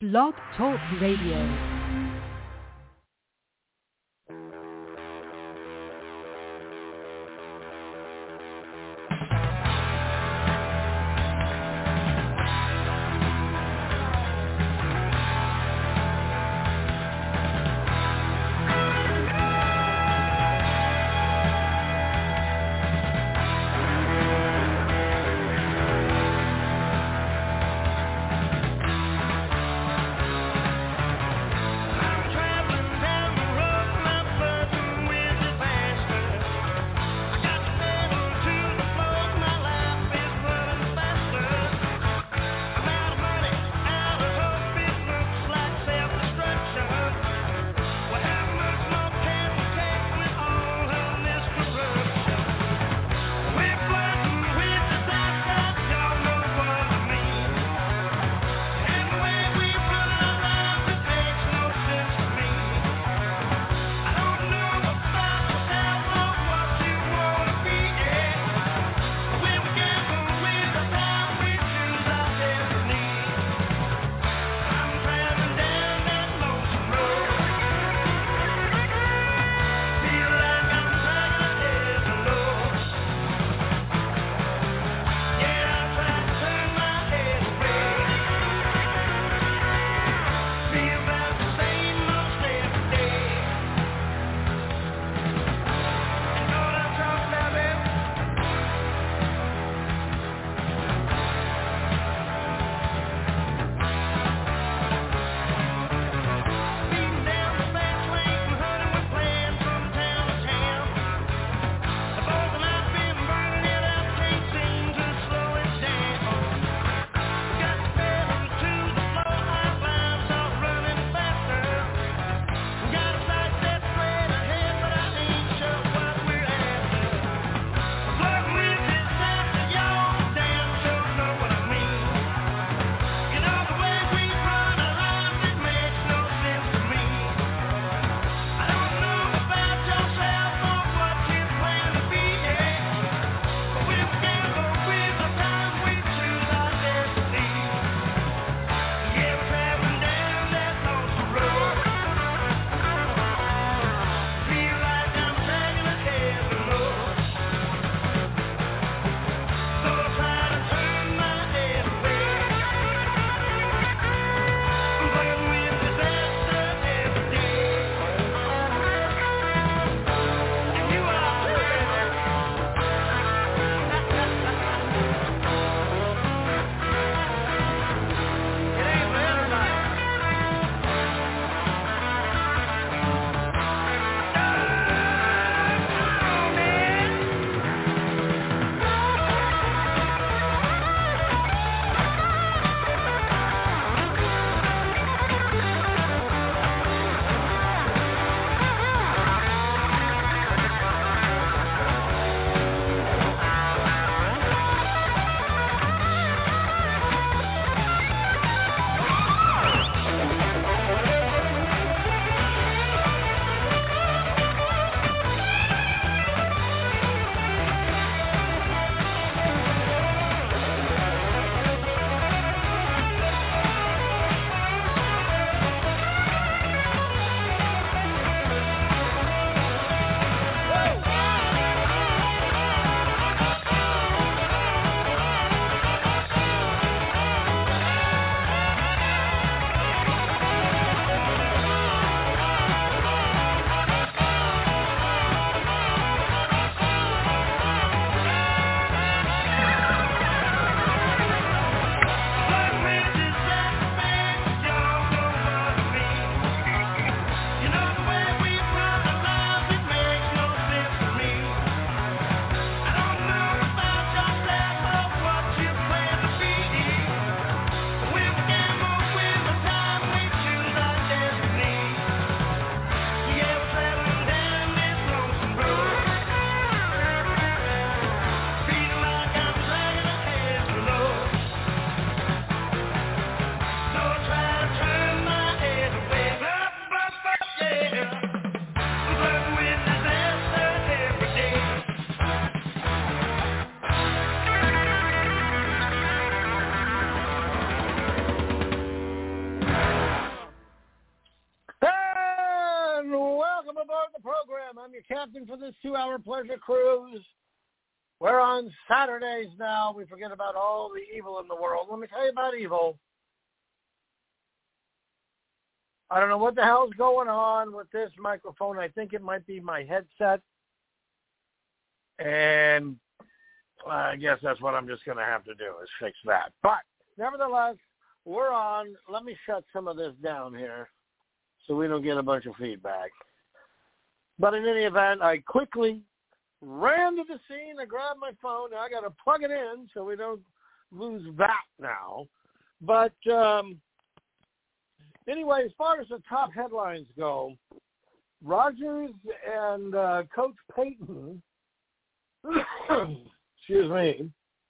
Blog Talk Radio. your captain for this 2-hour pleasure cruise. We're on Saturdays now. We forget about all the evil in the world. Let me tell you about evil. I don't know what the hell's going on with this microphone. I think it might be my headset. And I guess that's what I'm just going to have to do is fix that. But nevertheless, we're on. Let me shut some of this down here so we don't get a bunch of feedback. But in any event, I quickly ran to the scene. I grabbed my phone. Now I got to plug it in so we don't lose that now. But anyway, as far as the top headlines go, Rodgers and Coach Payton, excuse me,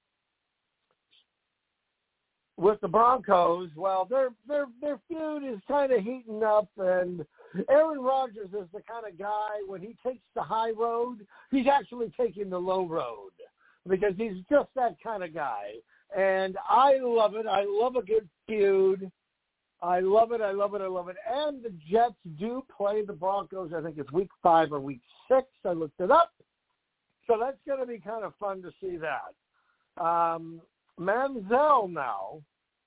with the Broncos, well, their feud is kind of heating up, and Aaron Rodgers is the kind of guy, when he takes the high road, he's actually taking the low road because he's just that kind of guy. And I love it. I love a good feud. I love it. I love it. I love it. And the Jets do play the Broncos. I think it's week 5 or week 6. I looked it up. So that's going to be kind of fun to see that. Manziel now,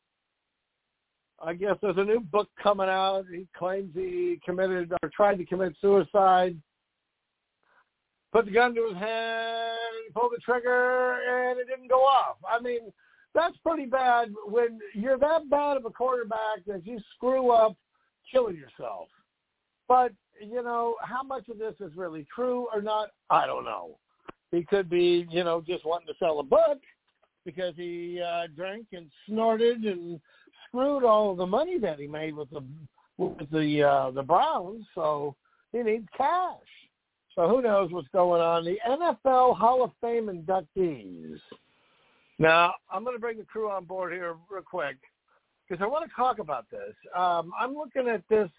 I guess there's a new book coming out. He claims he committed or tried to commit suicide, put the gun to his head, and pulled the trigger, and it didn't go off. I mean, that's pretty bad when you're that bad of a quarterback that you screw up killing yourself. But, you know, how much of this is really true or not, I don't know. He could be, you know, just wanting to sell a book because he drank and snorted and screwed all of the money that he made with the Browns. So he needs cash. So who knows what's going on. The NFL Hall of Fame inductees. Now, I'm going to bring the crew on board here real quick because I want to talk about this. I'm looking at this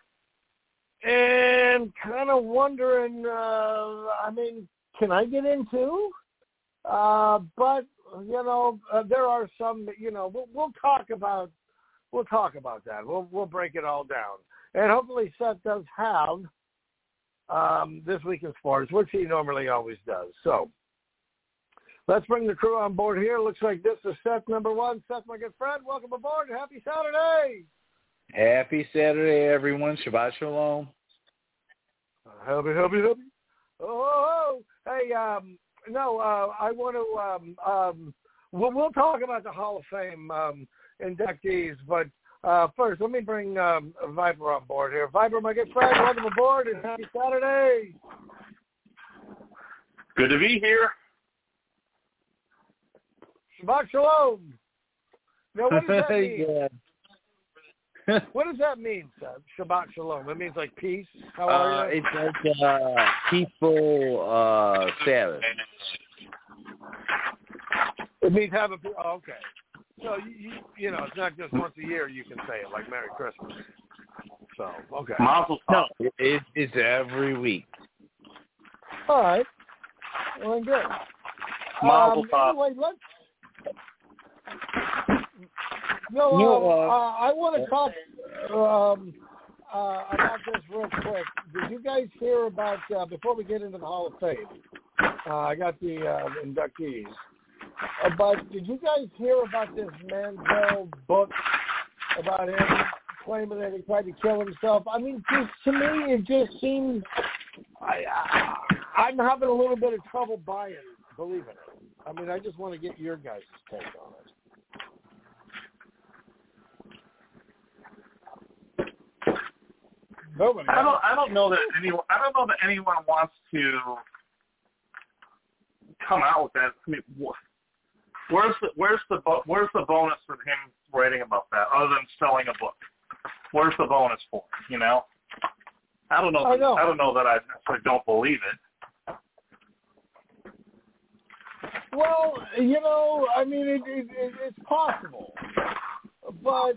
and kind of wondering, I mean, can I get into? But, you know, there are some that, you know, we'll talk about that. We'll break it all down. And hopefully Seth does have This Week in Sports, which he normally always does. So let's bring the crew on board here. Looks like this is Seth number 1. Seth, my good friend, welcome aboard. Happy Saturday. Happy Saturday, everyone. Shabbat Shalom. Happy. Oh, hey, I want to, we'll talk about the Hall of Fame inductees, but first, let me bring Viper on board here. Viper, my good friend, welcome aboard, and happy Saturday. Good to be here. Shabbat Shalom. Now, what does that mean? What does that mean, Seth? Shabbat Shalom. It means like peace. How are you? It's like peaceful Sabbath. It means have a. Oh, okay. So you know, it's not just once a year you can say it like Merry Christmas. So okay. No, it's every week. All right. Well, then good. Anyway, let's. I want to talk about this real quick. Did you guys hear about, before we get into the Hall of Fame, I got the inductees, but did you guys hear about this Manziel book about him claiming that he tried to kill himself? I mean, just, to me, it just seems, I'm having a little bit of trouble believing it. I mean, I just want to get your guys' take on it. Nobody. I don't know that anyone wants to come out with that. I mean, where's the bonus for him writing about that other than selling a book? Where's the bonus for it, you know? I don't know that I necessarily don't believe it. Well, you know, I mean, it's possible, but.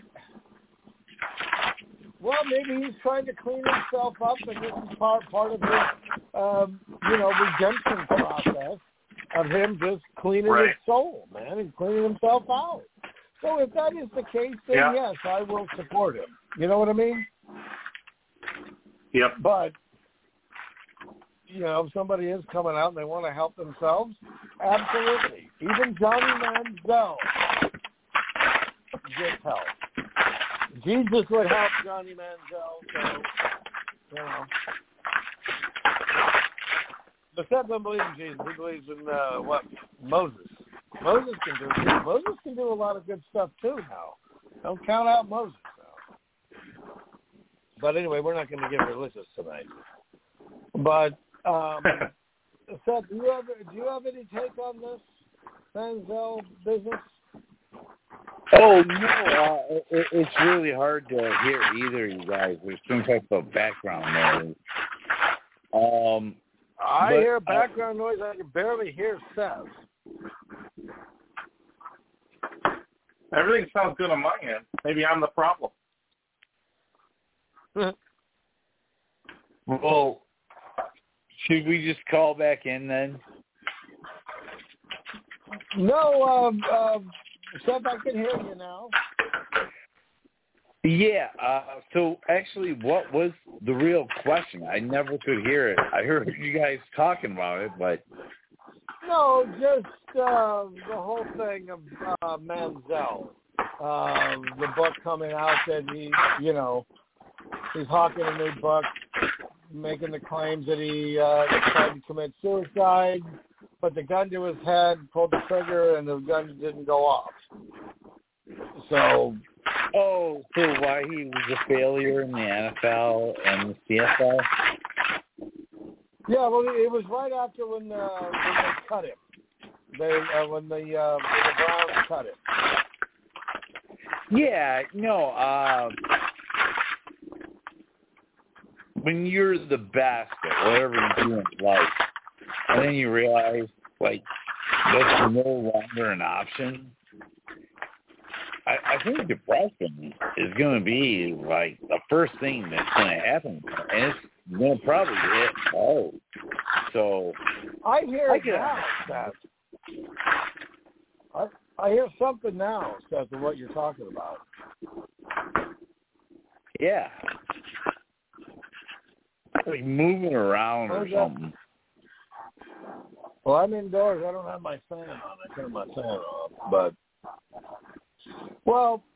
Well, maybe he's trying to clean himself up, and this is part of his, redemption process of him just cleaning his soul, man, and cleaning himself out. So if that is the case, then yes, I will support him. You know what I mean? Yep. But, if somebody is coming out and they want to help themselves, absolutely. Even Johnny Manziel gets help. Jesus would help Johnny Manziel, so, But Seth doesn't believe in Jesus. He believes in, Moses. Moses can do a lot of good stuff, too, now. Don't count out Moses, now. But anyway, we're not going to get religious tonight. But, Seth, do you have any take on this Manziel business? Oh, no, it's really hard to hear either of you guys. There's some type of background noise. I hear background noise. I can barely hear Seth. Everything sounds good on my end. Maybe I'm the problem. Well, should we just call back in then? No, Seth, I can hear you now. Yeah, so actually, what was the real question? I never could hear it. I heard you guys talking about it, but... No, just the whole thing of Manziel. The book coming out that he's hawking a new book, making the claims that he tried to commit suicide, but the gun to his head, pulled the trigger, and the gun didn't go off. So why he was a failure in the NFL and the CFL? Yeah, well, it was right after when they cut him. When the Browns cut him. Yeah, no. When you're the best at whatever you do in life, and then you realize, that's no longer an option, I think depression is going to be, the first thing that's going to happen. And it's going to probably hit hard. So I hear it now, Seth. I hear something now, Seth, of what you're talking about. Yeah. Moving around or something. Well, I'm indoors. I don't have my fan on. I turned my fan off. But, well,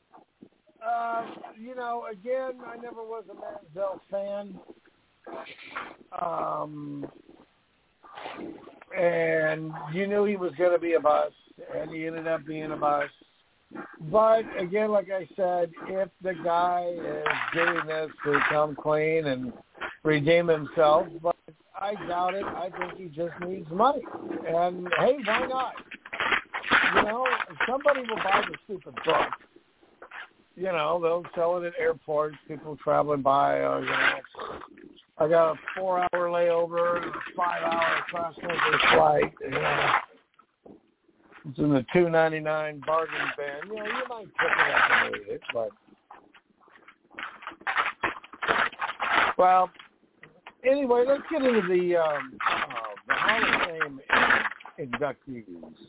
again, I never was a Manziel fan. And you knew he was going to be a bust, and he ended up being a bust. But, again, like I said, if the guy is doing this to come clean and redeem himself, but I doubt it. I think he just needs money. And, hey, why not? Somebody will buy the stupid book. They'll sell it at airports, people traveling by. I got a 4-hour layover and a 5-hour cross-country flight. It's in the $2.99 bargain bin. You might pick it up and read it, but... Well, anyway, let's get into the Hall of Fame inductees.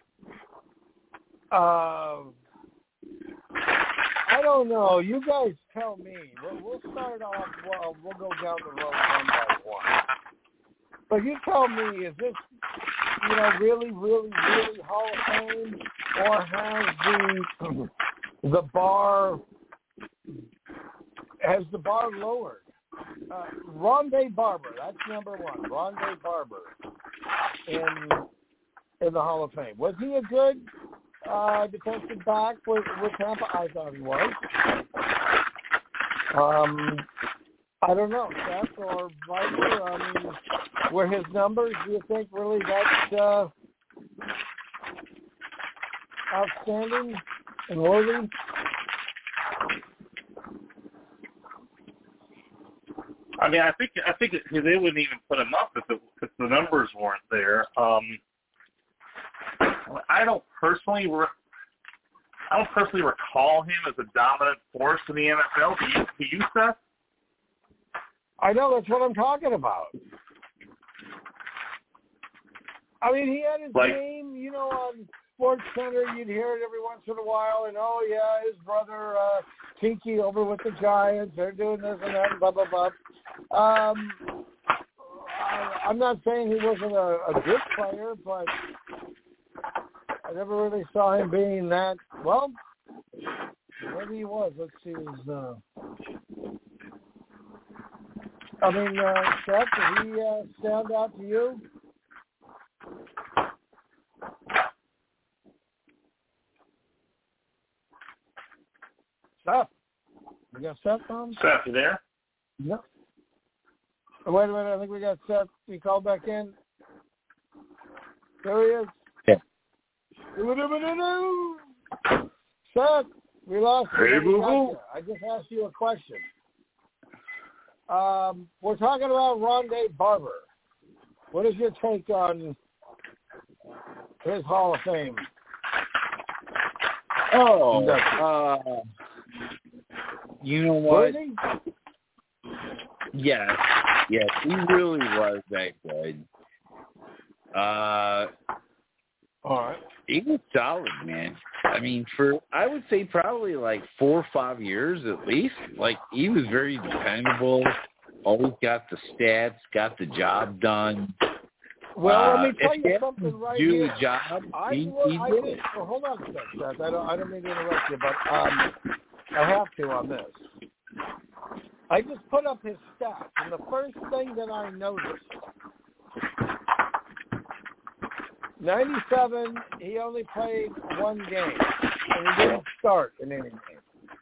I don't know. You guys tell me. We'll start off. Well, we'll go down the road one by one. But you tell me, is this, really, really, really Hall of Fame, or has the bar lowered? Rondé Barber, that's number one. Rondé Barber in the Hall of Fame. Was he a good defensive back with Tampa? I thought he was. I don't know, Seth or Viper. Were his numbers, do you think, really that outstanding and worthy? I think they wouldn't even put him up if the numbers weren't there. I don't personally recall him as a dominant force in the NFL. Do you, Seth? I know, that's what I'm talking about. He had his name, on Sports Center. You'd hear it every once in a while, and his brother Tiki over with the Giants. They're doing this and that, and blah blah blah. I I'm not saying he wasn't a good player, but I never really saw him being that. Well, maybe he was. Let's see his. Seth, did he stand out to you? Seth, we got Seth on? Seth, you there? No. Wait a minute, I think we got Seth. He called back in. There he is. Yeah. Seth, we lost you. Hey, boo-boo. I just asked you a question. We're talking about Rondé Barber. What is your take on his Hall of Fame? Oh, you know what? Really? Yes, he really was that good. All right. He was solid, man. I mean, I would say probably like 4 or 5 years at least. Like, he was very dependable, always got the stats, got the job done. Well, let me tell you if something right do here. the job, he did it. Well, hold on a second, Seth. I don't mean to interrupt you, but I have to on this. I just put up his stats, and the first thing that I noticed, 97, he only played one game, and he didn't start in any game.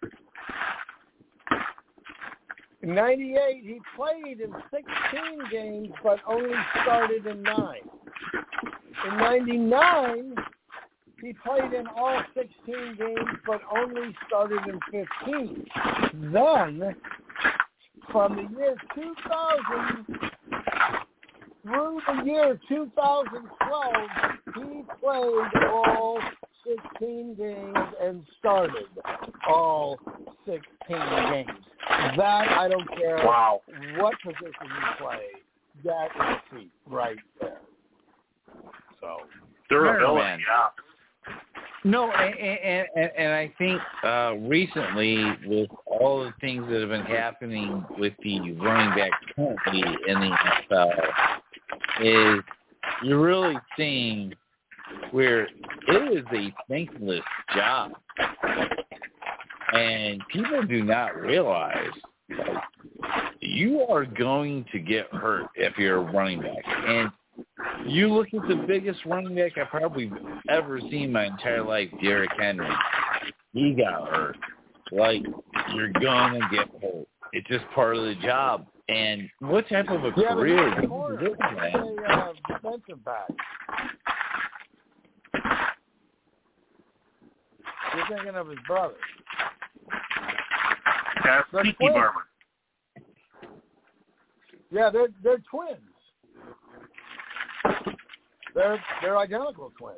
In 98, he played in 16 games, but only started in 9. In 99, he played in all 16 games, but only started in 15. Then, from the year 2000 through the year 2012, he played all 16 games and started all 16 games. That, I don't care what position you play, that is a feat right there. So, durability, yeah. No, and I think recently, with all the things that have been happening with the running back currently in the NFL, is you're really seeing where it is a thankless job. And people do not realize you are going to get hurt if you're a running back. And you look at the biggest running back I've probably ever seen my entire life, Derrick Henry. He got hurt. Like, you're going to get hurt. It's just part of the job. And what type of a career do you live in? Defensive back. You're thinking of his brother. That's Tiki Barber. Yeah, they're twins. They're identical twins.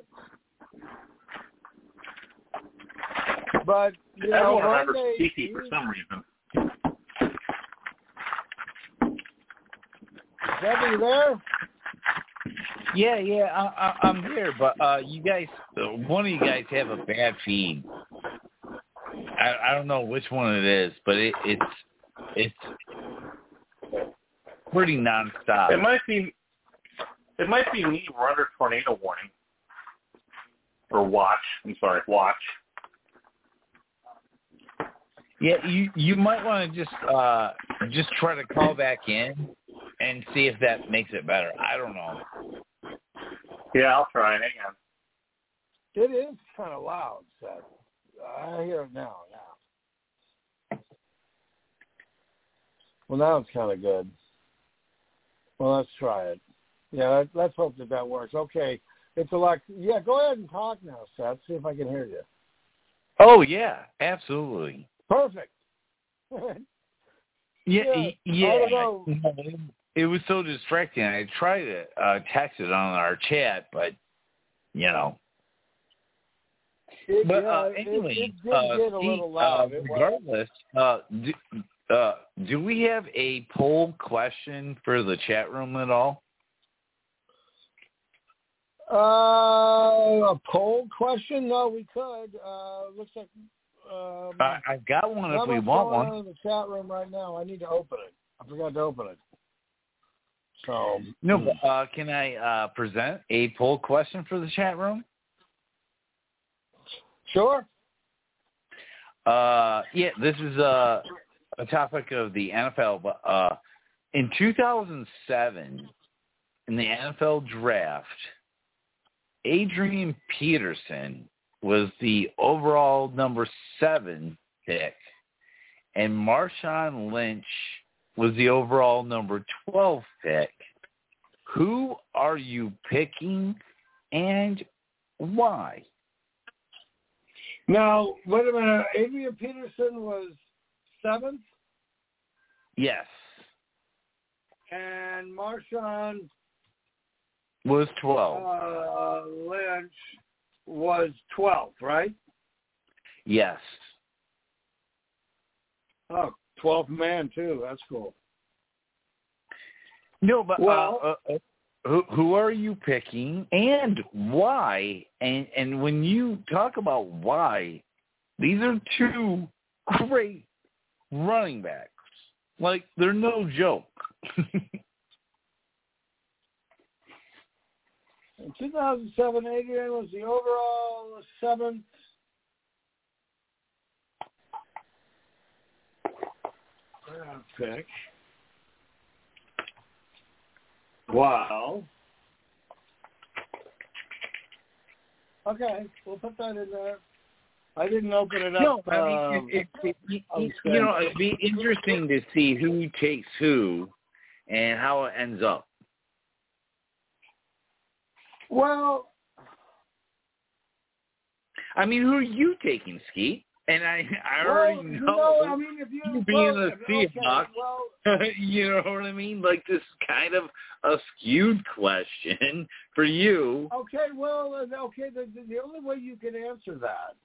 But everyone remembers Tiki for some reason. Debbie, you there? Yeah, I'm here. But you guys, one of you guys have a bad feed. I don't know which one it is, but it's pretty nonstop. It might be me. We're under tornado warning. Or watch. I'm sorry, watch. Yeah, you might want to just try to call back in and see if that makes it better. I don't know. Yeah, I'll try. Hang on. It is kind of loud, Seth. I hear it now. Yeah. Well, now it's kind of good. Well, let's try it. Yeah, let's hope that works. Okay, it's Alexa. Yeah, go ahead and talk now, Seth. See if I can hear you. Oh yeah, absolutely. Perfect. Yeah. It was so distracting. I tried to text it on our chat, but anyway. It did get a little loud. Regardless, do we have a poll question for the chat room at all? A poll question? No, we could. Looks like I've got one if we want one. In the chat room right now. I need to open it. I forgot to open it. So no, but can I present a poll question for the chat room? Sure. Yeah, this is a topic of the NFL, but in 2007, in the NFL draft, Adrian Peterson was the overall number 7 pick, and Marshawn Lynch was the overall number 12 pick. Who are you picking and why? Now, wait a minute. Adrian Peterson was 7th? Yes. And Marshawn Was 12. Lynch was 12, right? Yes. Oh, 12th man, too. That's cool. No, but well, who are you picking and why? And when you talk about why, these are 2 great running backs. Like, they're no joke. in 2007, Adrian was the overall 7th. Pick. Wow. Okay, we'll put that in there. I didn't open it up. No, I mean, it'd be interesting to see who takes who and how it ends up. Well, I mean, who are you taking, Skeet? And I already know. I mean, if you being a Seahawk, okay, you know what I mean? Like, this is kind of a skewed question for you. Okay, well, the only way you can answer that,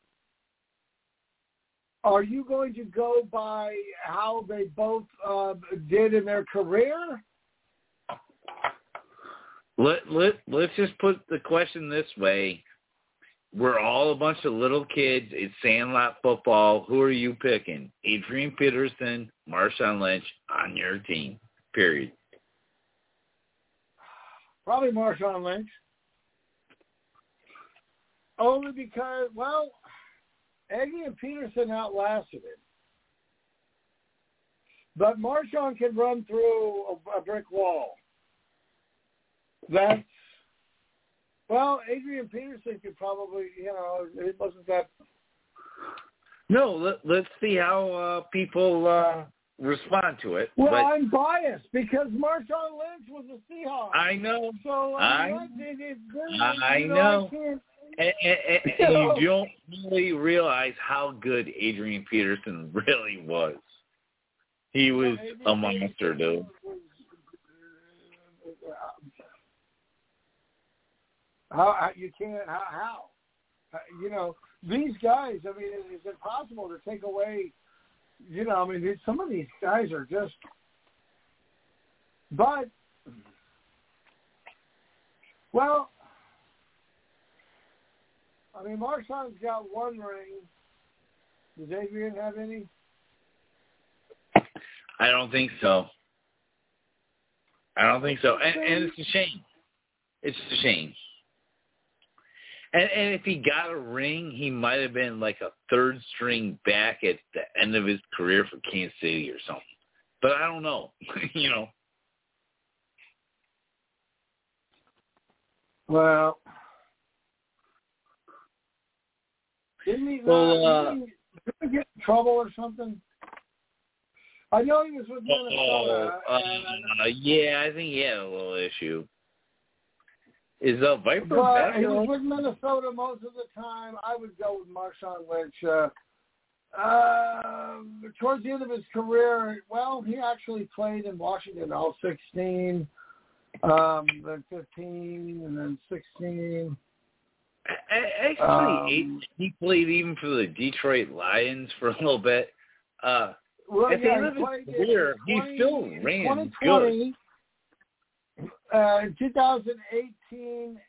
are you going to go by how they both did in their career? Let's just put the question this way. We're all a bunch of little kids. It's Sandlot football. Who are you picking? Adrian Peterson, Marshawn Lynch on your team, period. Probably Marshawn Lynch. Only because, well, Adrian Peterson outlasted him. But Marshawn can run through a brick wall. That's, well, Adrian Peterson could probably, it wasn't that. No, let's see how people respond to it. Well, I'm biased because Marshawn Lynch was a Seahawk. I know. So I know. And you don't really realize how good Adrian Peterson really was. He was a monster, dude. How you can't? How? These guys. I mean, it's impossible to take away. Some of these guys are just. But, well, Marshawn's got 1 ring. Does Adrian have any? I don't think so. And it's a shame. It's a shame. And if he got a ring, he might have been like a 3rd string back at the end of his career for Kansas City or something. But I don't know, Well, didn't he get in trouble or something? I know he was with Minnesota. Yeah, I think he had a little issue. Is Viper back? He was with Minnesota most of the time. I would go with Marshawn Lynch. Towards the end of his career, well, he actually played in Washington all 16, then 15, and then 16. Actually, he played even for the Detroit Lions for a little bit. At the end of his career, he still ran good. In 2019,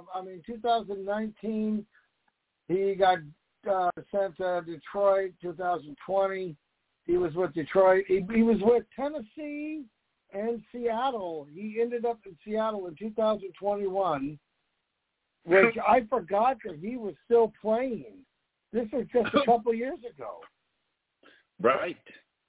he got sent to Detroit. 2020, he was with Detroit. He was with Tennessee and Seattle. He ended up in Seattle in 2021, which I forgot that he was still playing. This was just a couple years ago. Right.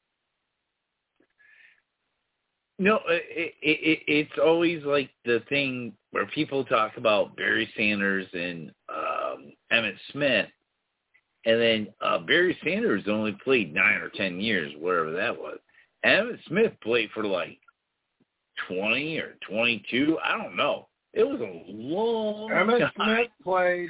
No, it's always like the thing where people talk about Barry Sanders and Emmitt Smith, and then Barry Sanders only played 9 or 10 years, whatever that was. Emmitt Smith played for like 20 or 22. I don't know. It was a long Emmitt time. Smith played.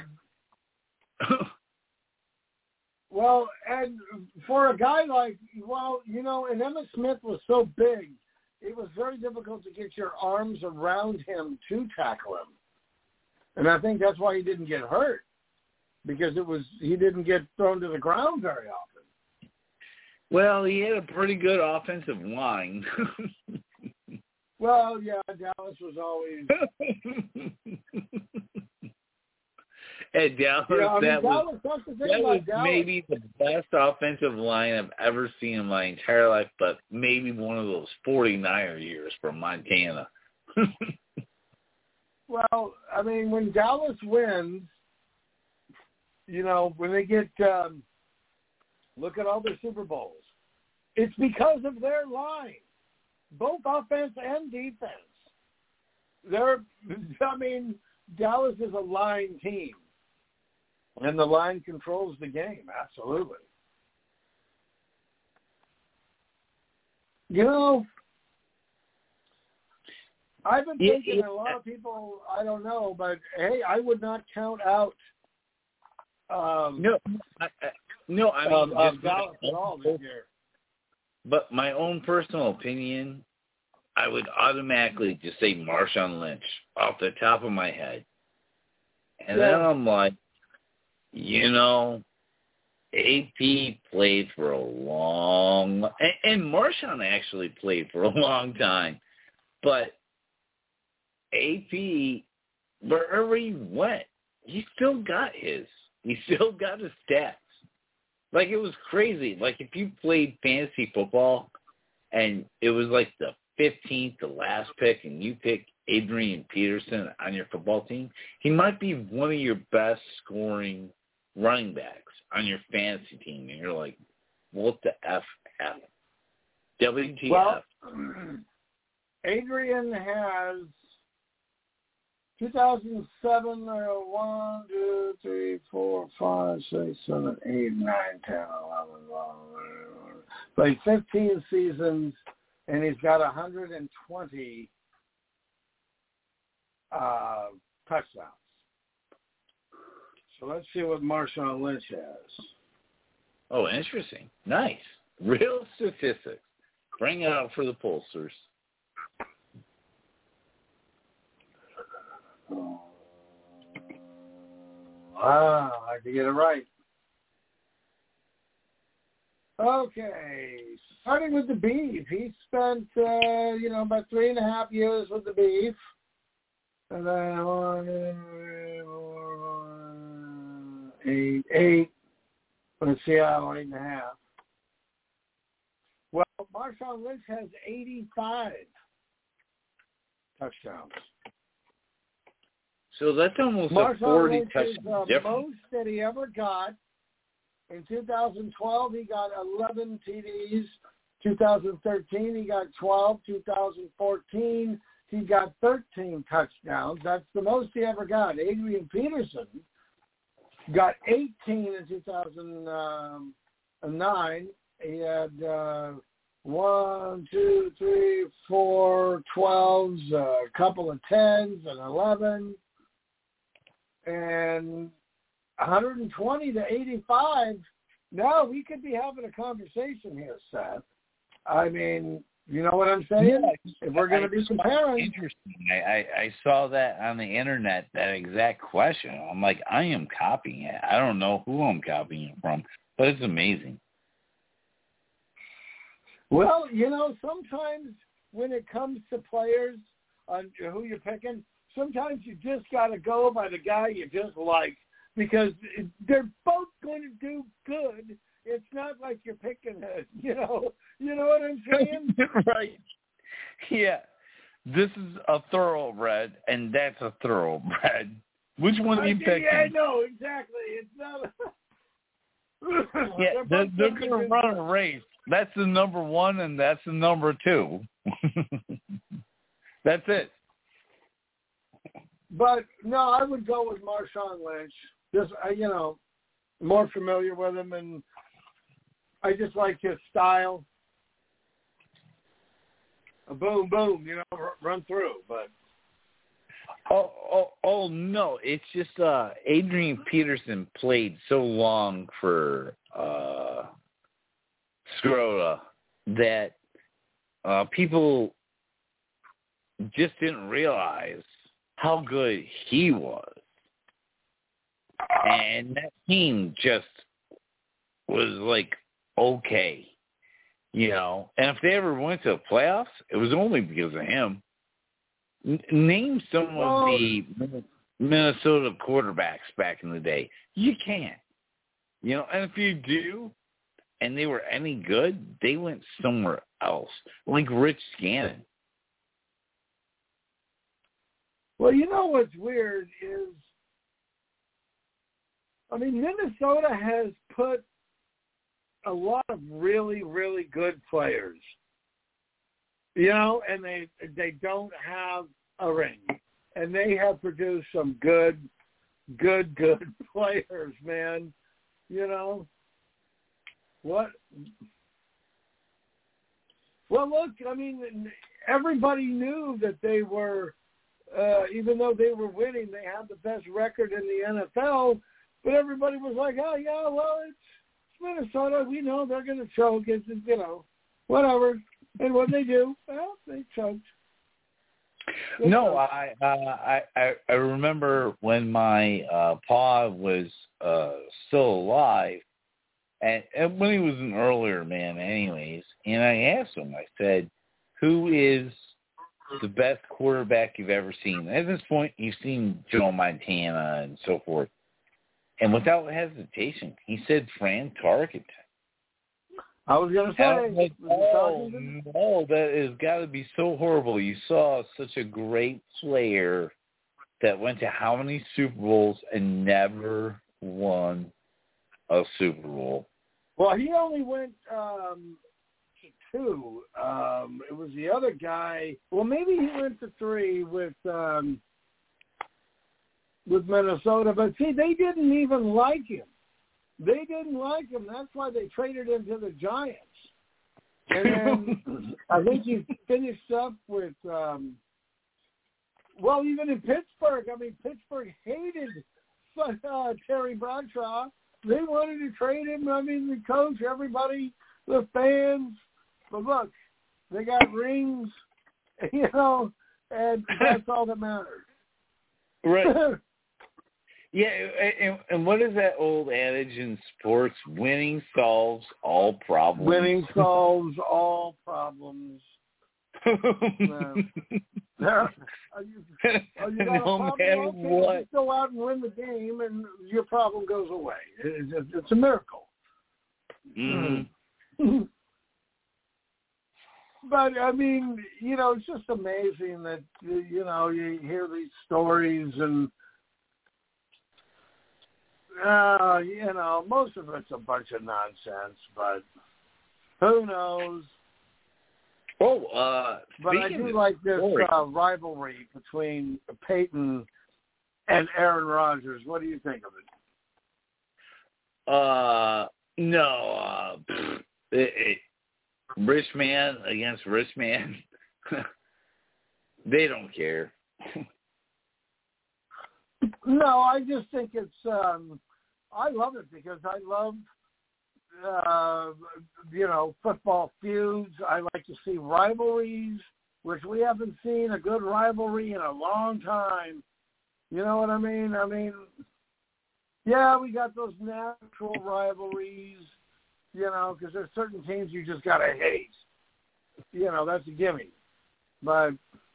Well, and for a guy like, and Emmitt Smith was so big, it was very difficult to get your arms around him to tackle him. And I think that's why he didn't get hurt, because he didn't get thrown to the ground very often. Well, he had a pretty good offensive line. Well, yeah, Dallas was always. At Dallas, that was maybe the best offensive line I've ever seen in my entire life, but maybe one of those 49er years from Montana. Well, I mean, when Dallas wins, when they get look at all their Super Bowls, it's because of their line, both offense and defense. Dallas is a line team, and the line controls the game, absolutely. I've been thinking, a lot of people, I don't know, but hey, I would not count out I mean, Dallas at all this year. But my own personal opinion, I would automatically just say Marshawn Lynch off the top of my head. And then I'm like, AP played for a long, and Marshawn actually played for a long time. But AP, wherever he went, he still got his stats. Like, it was crazy. Like, if you played fantasy football and it was like the 15th, the last pick, and you picked Adrian Peterson on your football team, he might be one of your best scoring running backs on your fantasy team. And you're like, what the F happened? WTF. Well, Adrian has 2007, 1, 2, 3, 4, 5, 6, 7, 8, 9, 10, 11, 12, played 15 seasons, and he's got 120 touchdowns. So let's see what Marshawn Lynch has. Oh, interesting. Nice. Real statistics. Bring it out for the pollsters. I have to get it right. Okay, starting with the Beef. He spent, about 3.5 years with the Beef. And then 8 with Seattle, 8.5. Well, Marshawn Lynch has 85 touchdowns. So that's almost a 40 touchdown difference. The most that he ever got. In 2012, he got 11 TDs. 2013, he got 12. 2014, he got 13 touchdowns. That's the most he ever got. Adrian Peterson got 18 in 2009. He had 1, 2, 3, 4, 12s, a couple of 10s, and 11. And 120 to 85. Now we could be having a conversation here, Seth. I mean, you know what I'm saying? Yeah, if we're going to be comparing. Interesting. I saw that on the internet, that exact question. I'm like, I am copying it. I don't know who I'm copying it from, but it's amazing. Well, sometimes when it comes to players on who you're picking, sometimes you just got to go by the guy you just like, because they're both going to do good. It's not like you're picking you know what I'm saying? Right. Yeah. This is a thoroughbred, and that's a thoroughbred. Which one are you picking? Yeah, I know, exactly. It's not... Yeah, they're going to run a race. That's the number 1, and that's the number 2. That's it. But, no, I would go with Marshawn Lynch. Just, more familiar with him, and I just like his style. A boom, boom, run through. But oh no! It's just Adrian Peterson played so long for Skrota that people just didn't realize how good he was, and that team just was like okay. And if they ever went to the playoffs, it was only because of him. Name some of the Minnesota quarterbacks back in the day. You can't. And if you do, and they were any good, they went somewhere else, like Rich Gannon. Well, what's weird is, Minnesota has put a lot of really, really good players, and they don't have a ring, and they have produced some good players, man. What? Well, look, everybody knew that they were, even though they were winning, they had the best record in the NFL, but everybody was like, oh, yeah, well, it's Minnesota, we know they're going to choke. It's, whatever. And what they do, well, they choked. No, I remember when my pa was still alive, and when he was an earlier man anyways, and I asked him, I said, who is the best quarterback you've ever seen? At this point, you've seen Joe Montana and so forth. And without hesitation, he said Fran Tarkenton. I was going to say. Like, oh, no, that has got to be so horrible. You saw such a great player that went to how many Super Bowls and never won a Super Bowl? Well, he only went to 2. It was the other guy. Well, maybe he went to 3 with Minnesota. But, see, they didn't even like him. They didn't like him. That's why they traded him to the Giants. And then I think he finished up with, even in Pittsburgh. Pittsburgh hated Terry Bradshaw. They wanted to trade him. The coach, everybody, the fans. But look, they got rings, and that's all that matters. Right. Yeah, and what is that old adage in sports? Winning solves all problems. Winning solves all problems. No matter what. Just go out and win the game, and your problem goes away. It's a miracle. Mm-hmm. But, it's just amazing that, you hear these stories and, most of it's a bunch of nonsense, but who knows? Oh, but I do like this rivalry between Peyton and Aaron Rodgers. What do you think of it? No, rich man against rich man. They don't care. No, I just think it's, I love it because I love, football feuds. I like to see rivalries, which we haven't seen a good rivalry in a long time. You know what I mean? Yeah, we got those natural rivalries, because there's certain teams you just got to hate. That's a gimme. But,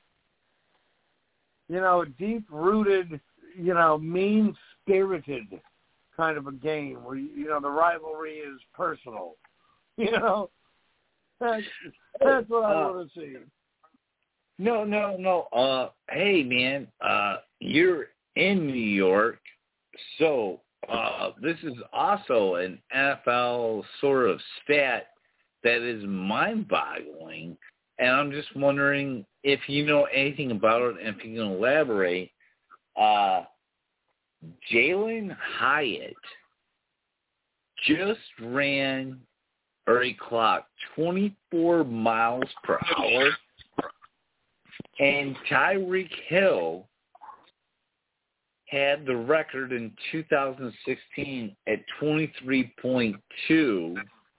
deep-rooted, mean-spirited kind of a game where, the rivalry is personal. That's what I want to see. No. Hey, man, you're in New York, so this is also an NFL sort of stat that is mind-boggling, and I'm just wondering if you know anything about it and if you can elaborate. Jalen Hyatt just ran, or he clocked 24 miles per hour, and Tyreek Hill had the record in 2016 at 23.2.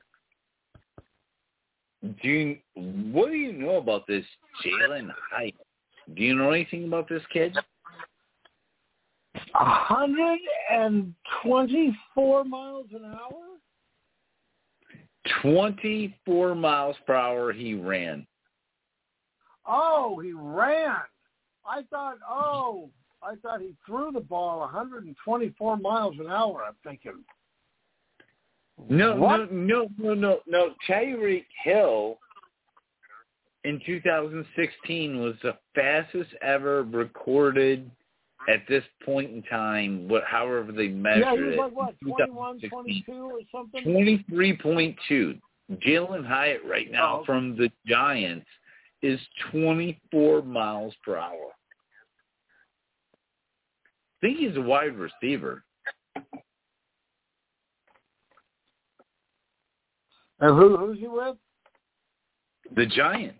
What do you know about this Jalen Hyatt? Do you know anything about this kid? 124 miles an hour? 24 miles per hour he ran. Oh, he ran. I thought he threw the ball 124 miles an hour, I'm thinking. No. Tyreek Hill in 2016 was the fastest ever recorded at this point in time, however they measured it. Yeah, he was like, what, 21, 22 or something? 23.2. Jalen Hyatt right now from the Giants is 24 miles per hour. I think he's a wide receiver. And who's he with? The Giants.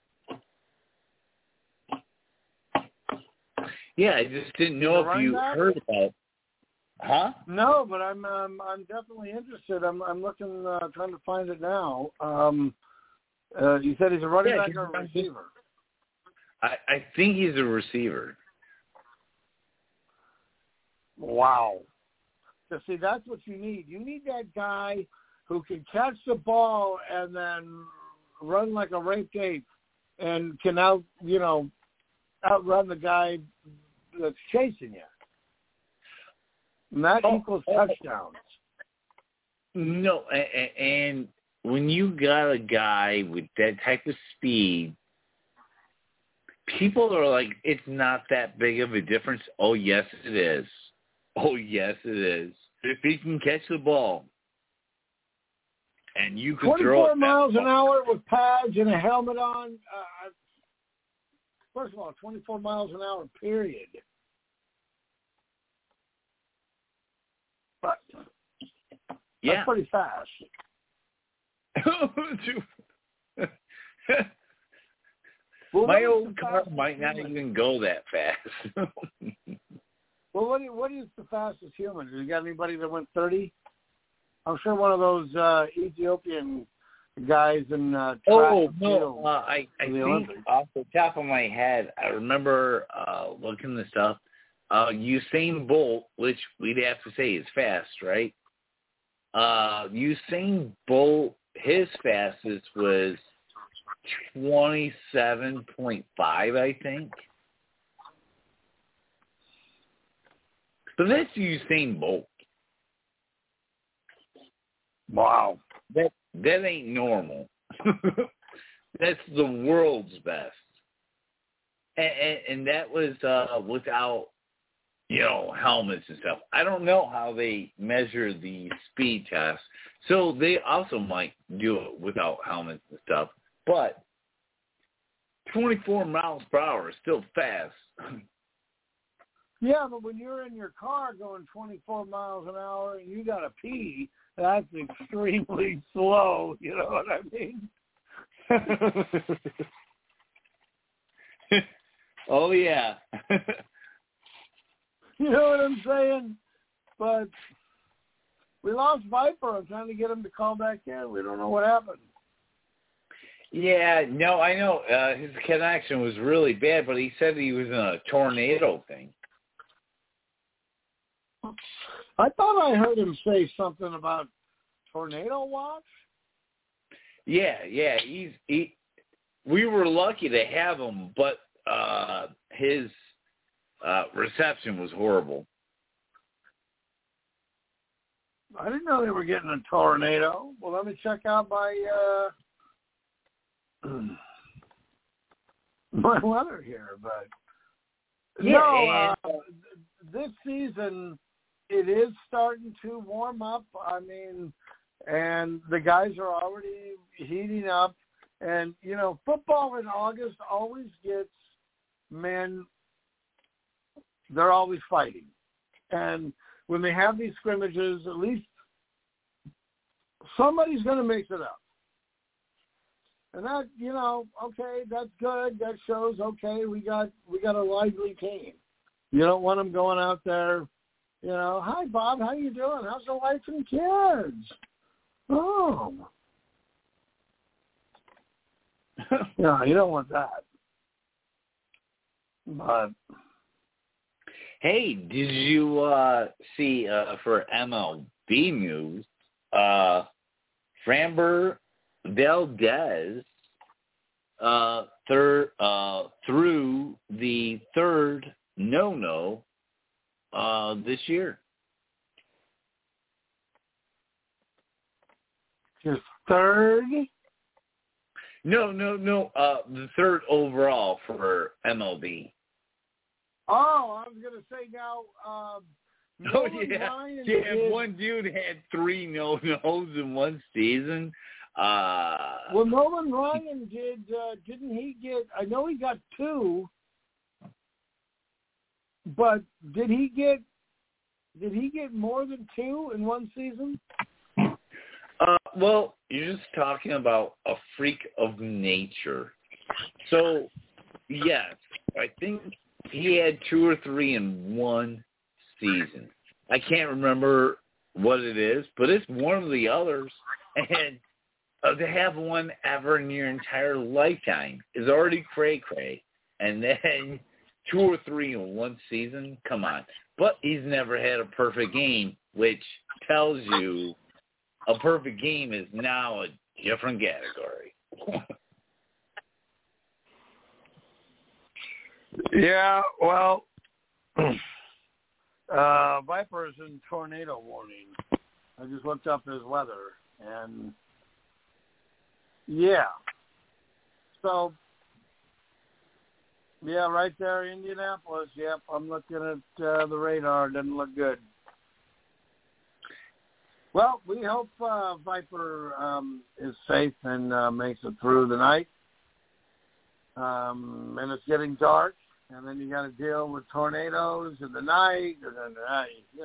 Yeah, I just didn't know if you heard about. Huh? No, but I'm definitely interested. I'm looking, trying to find it now. You said he's a running back or a receiver? I think he's a receiver. Wow. So see, that's what you need. You need that guy who can catch the ball and then run like a raped ape and can outrun the guy that's chasing you. And that equals touchdowns. No, and when you got a guy with that type of speed, people are like, it's not that big of a difference. Oh, yes, it is. Oh, yes, it is. If he can catch the ball and you can throw it 24 miles an hour with pads and a helmet on. First of all, 24 miles an hour, period. But that's pretty fast. My old car might not even go that fast. Well, what is the fastest human? Have you got anybody that went 30? I'm sure one of those Ethiopian guys in track and field. I think off the top of my head, I remember looking this up. Usain Bolt, which we'd have to say is fast, right? Usain Bolt, his fastest was 27.5, I think. So that's Usain Bolt. Wow. That ain't normal. That's the world's best. And that was without, helmets and stuff. I don't know how they measure the speed test. So they also might do it without helmets and stuff. But 24 miles per hour is still fast. Yeah, but when you're in your car going 24 miles an hour and you got to pee, that's extremely slow. You know what I mean? Oh, yeah. You know what I'm saying? But we lost Viper. I'm trying to get him to call back in. We don't know what happened. Yeah, no, I know. His connection was really bad, but he said he was in a tornado thing. I thought I heard him say something about tornado watch. Yeah. We were lucky to have him, but his reception was horrible. I didn't know they were getting a tornado. Well, let me check out my my weather here, but this season it is starting to warm up. I mean, and the guys are already heating up. And, you know, football in August always gets men, they're always fighting. And when they have these scrimmages, at least somebody's going to mix it up. And that, you know, okay, that's good. That shows, okay, we got a lively team. You don't want them going out there, you know, hi, Bob, how you doing? How's the wife and kids? Oh. No, you don't want that. But hey, did you see for MLB news, Framber Valdez threw the third no this year. His third? No. The third overall for MLB. Oh, I was going to say now. One dude had 3 no-nos in one season. Well, Nolan Ryan didn't he get? I know he got 2, but did he get more than 2 in one season? Well, you're just talking about a freak of nature. So, yes, I think he had 2 or 3 in one season. I can't remember what it is, but it's one of the others. And to have one ever in your entire lifetime is already cray-cray. And then 2 or 3 in one season, come on. But he's never had a perfect game, which tells you a perfect game is now a different category. Yeah, well, Viper's in tornado warning. I just looked up his weather, and yeah. So, yeah, right there, Indianapolis. Yep, I'm looking at the radar. Doesn't look good. Well, we hope Viper is safe and makes it through the night. And it's getting dark, and then you got to deal with tornadoes in the night, and then you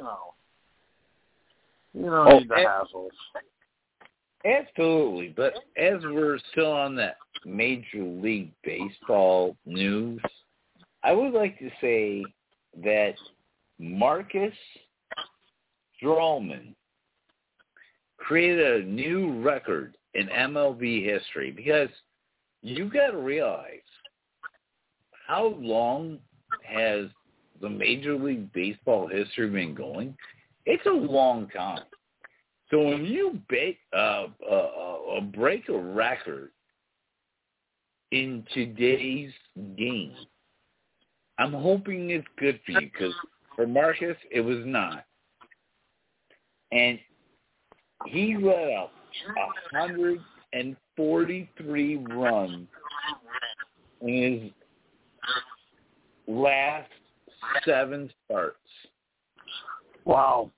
don't need the hassles. Absolutely, but as we're still on that Major League Baseball news, I would like to say that Marcus Stroman created a new record in MLB history, because you got to realize, how long has the Major League Baseball history been going? It's a long time. So when you break a record in today's game, I'm hoping it's good for you, because for Marcus, it was not. And he let up 143 runs in his last 7 starts. Wow.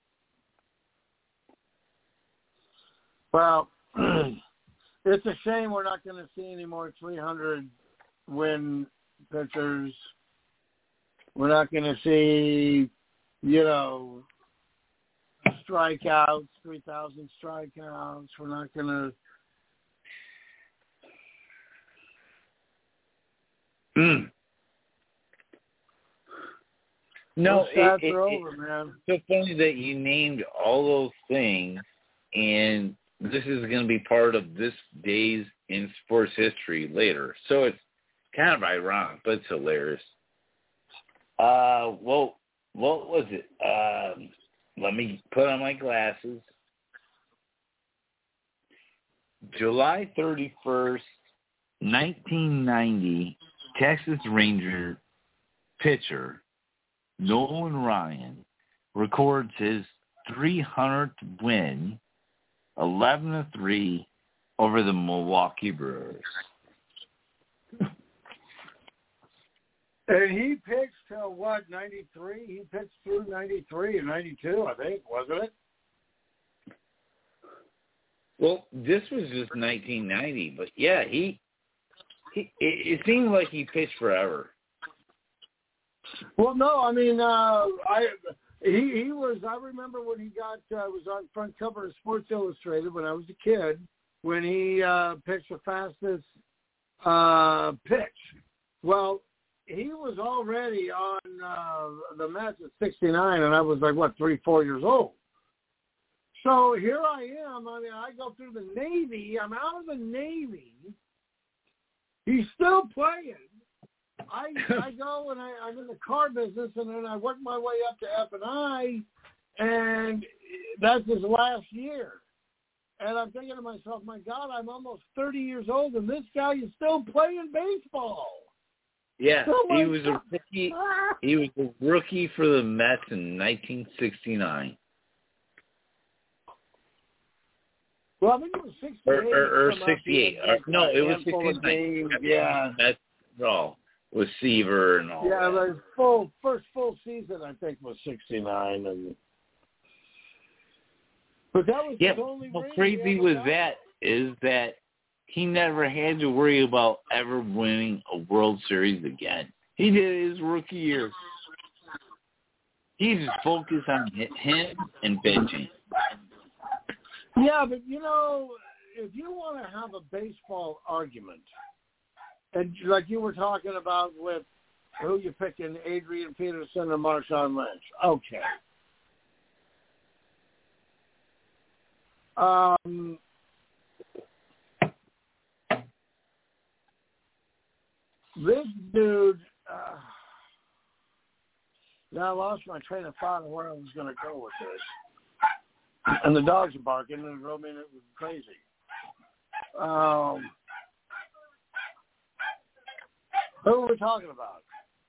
Well, it's a shame we're not going to see any more 300-win pitchers. We're not going to see, strikeouts, 3,000 strikeouts. We're not going to. No, stats are over, man. It's so funny that you named all those things, and this is going to be part of this day's in sports history later. So it's kind of ironic, but it's hilarious. Well, what was it? Let me put on my glasses. July 31st, 1990, Texas Ranger pitcher Nolan Ryan records his 300th win, 11-3 over the Milwaukee Brewers. And he pitched till what, 93? He pitched through 93 and 92, I think, wasn't it? Well, this was just 1990, but yeah, it seemed like he pitched forever. Well, no, I mean, he was. I remember when he was on front cover of Sports Illustrated when I was a kid. When he pitched the fastest pitch. Well, he was already on the Mets at 69, and I was like, 3-4 years old. So here I am. I mean, I go through the Navy. I'm out of the Navy. He's still playing. I go and I'm in the car business, and then I work my way up to F&I, and that's his last year. And I'm thinking to myself, my God, I'm almost 30 years old, and this guy is still playing baseball. Yeah, Oh he was a rookie. He was a rookie for the Mets in 1969. Well, I think it was 68. Or 68. No, it was 69. Yeah. Mets, with Seaver and all that. Yeah, the first full season, I think, was 69. But that was his only ring. How crazy was that is that he never had to worry about ever winning a World Series again. He did his rookie year. He just focused on him and pitching. Yeah, but, if you want to have a baseball argument, and like you were talking about with who you picking, Adrian Peterson or Marshawn Lynch, okay. This dude, now I lost my train of thought of where I was going to go with this. And the dogs are barking, and it drove me crazy. Who are we talking about?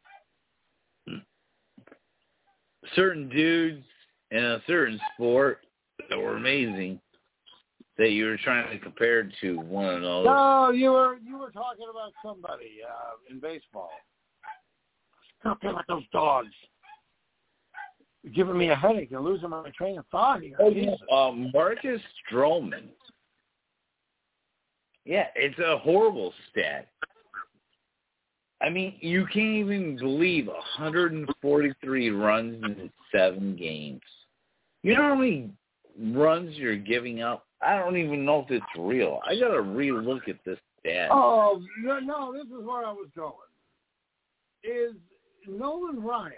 Certain dudes in a certain sport that were amazing that you were trying to compare to one another. No, you were talking about somebody in baseball. Stop being like those dogs. You're giving me a headache. You're losing my train of thought here. Marcus Stroman. Yeah, it's a horrible stat. I mean, you can't even believe 143 runs in 7 games. You know how many runs you're giving up? I don't even know if it's real. I got to re-look at this stat. Oh, no, this is where I was going. Is Nolan Ryan,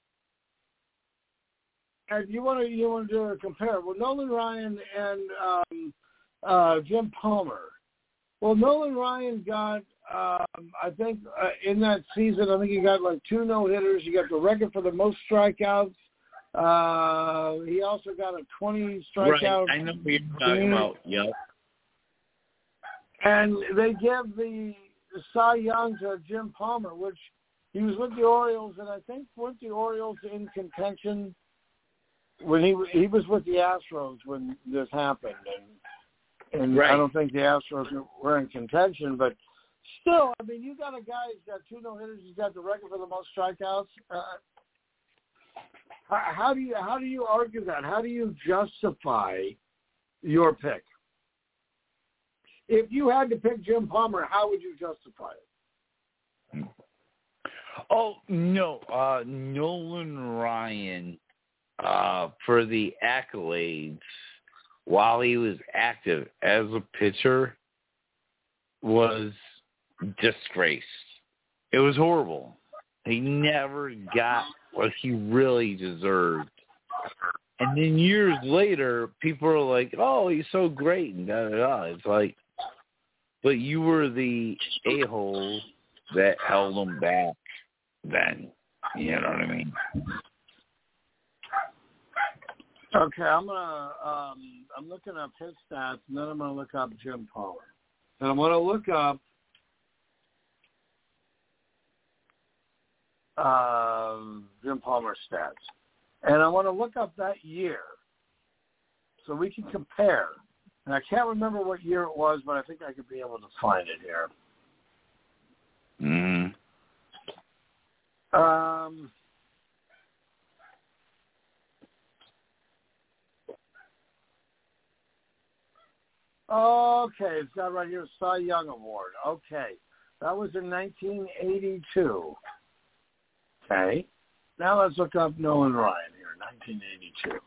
and you want to do a compare? Well, Nolan Ryan and Jim Palmer. Well, Nolan Ryan got, I think, in that season, I think he got like 2 no-hitters. He got the record for the most strikeouts. He also got a 20 strikeout. Right, I know what you're talking about. Yep. And they give the Cy Young to Jim Palmer, which he was with the Orioles, and I think weren't the Orioles in contention when he was with the Astros when this happened, and right. I don't think the Astros were in contention, but still, I mean, you got a guy who's got 2 no-hitters, he's got the record for the most strikeouts. How do you argue that? How do you justify your pick? If you had to pick Jim Palmer, how would you justify it? Oh, no. Nolan Ryan, for the accolades, while he was active as a pitcher, was disgraced. It was horrible. He never got what he really deserved. And then years later, people are like, oh, he's so great, and da-da-da. It's like, but you were the a-hole that held him back then. You know what I mean? Okay, I'm looking up his stats, and then I'm gonna look up Jim Palmer, and I'm gonna look up Jim Palmer's stats, and I want to look up that year so we can compare. And I can't remember what year it was, but I think I could be able to find it here. Mm-hmm. Okay, it's got right here Cy Young Award. Okay, that was in 1982. Okay, now let's look up Nolan Ryan here, 1982.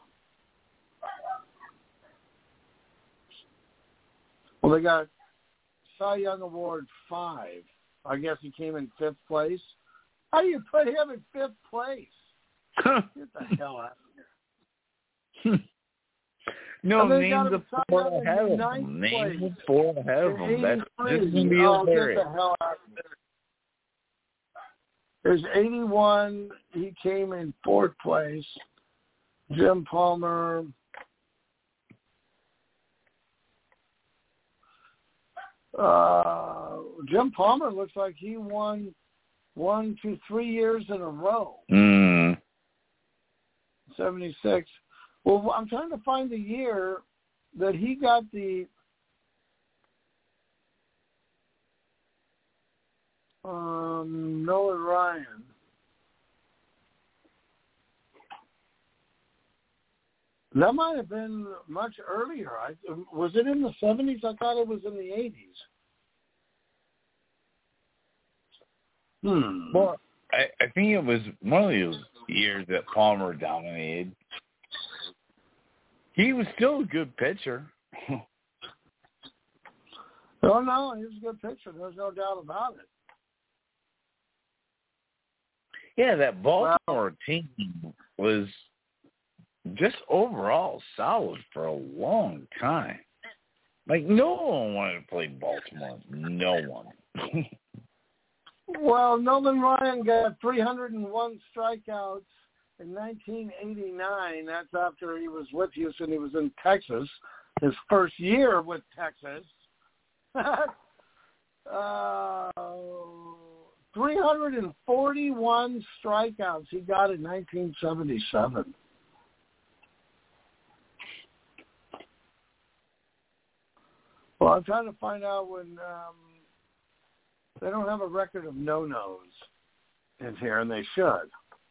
Well, they got Cy Young Award 5. I guess he came in 5th place. How do you put him in 5th place? Get the hell out of here. No, name the 4 ahead of him. Name the 4 ahead of him. That's just going to be hilarious. Get the hell out of here. There's 81. He came in 4th place. Jim Palmer. Jim Palmer looks like he won 1, 2, 3 years in a row. 76. Well, I'm trying to find the year that he got the Nolan Ryan. That might have been much earlier. Was it in the 70s? I thought it was in the 80s. Well, I think it was one of those years that Palmer dominated. He was still a good pitcher. Oh, no, he was a good pitcher. There's no doubt about it. Yeah, that Baltimore team was just overall solid for a long time. Like, no one wanted to play Baltimore. No one. Well, Nolan Ryan got 301 strikeouts in 1989. That's after he was with Houston. He was in Texas, his first year with Texas. 341 strikeouts he got in 1977. Well, I'm trying to find out when they don't have a record of no-nos in here, and they should.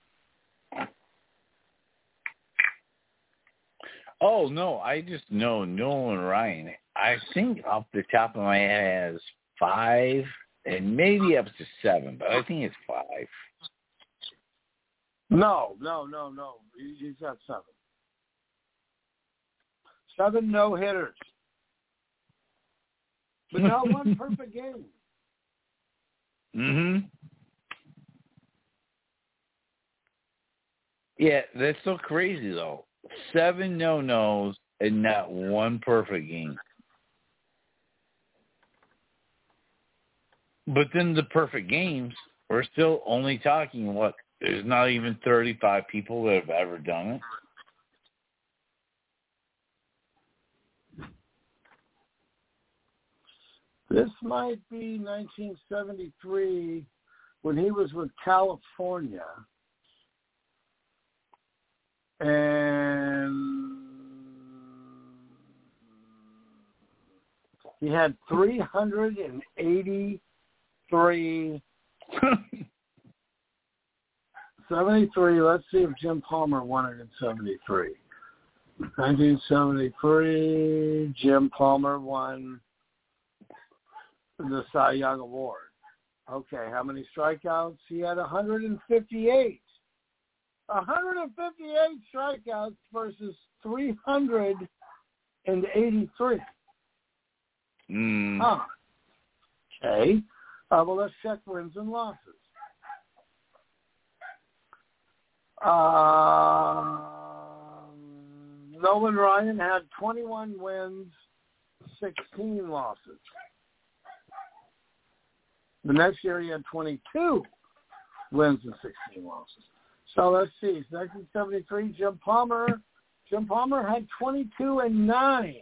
Oh, no, I just know Nolan Ryan. I think off the top of my head has 5 and maybe up to 7, but I think it's 5. No. He's got 7. 7 no-hitters. But not one perfect game. Yeah, that's so crazy, though. 7 no-nos and not one perfect game. But then the perfect games, we're still only talking, there's not even 35 people that have ever done it. This might be 1973 when he was with California. And he had 383. 73. Let's see if Jim Palmer won it in 73. 1973, Jim Palmer won the Cy Young Award. Okay, how many strikeouts? He had 158. 158 strikeouts versus 383. Okay. Well, let's check wins and losses. Nolan Ryan had 21 wins, 16 losses. The next year he had 22 wins and 16 losses. So let's see. 1973, Jim Palmer had 22 and 9.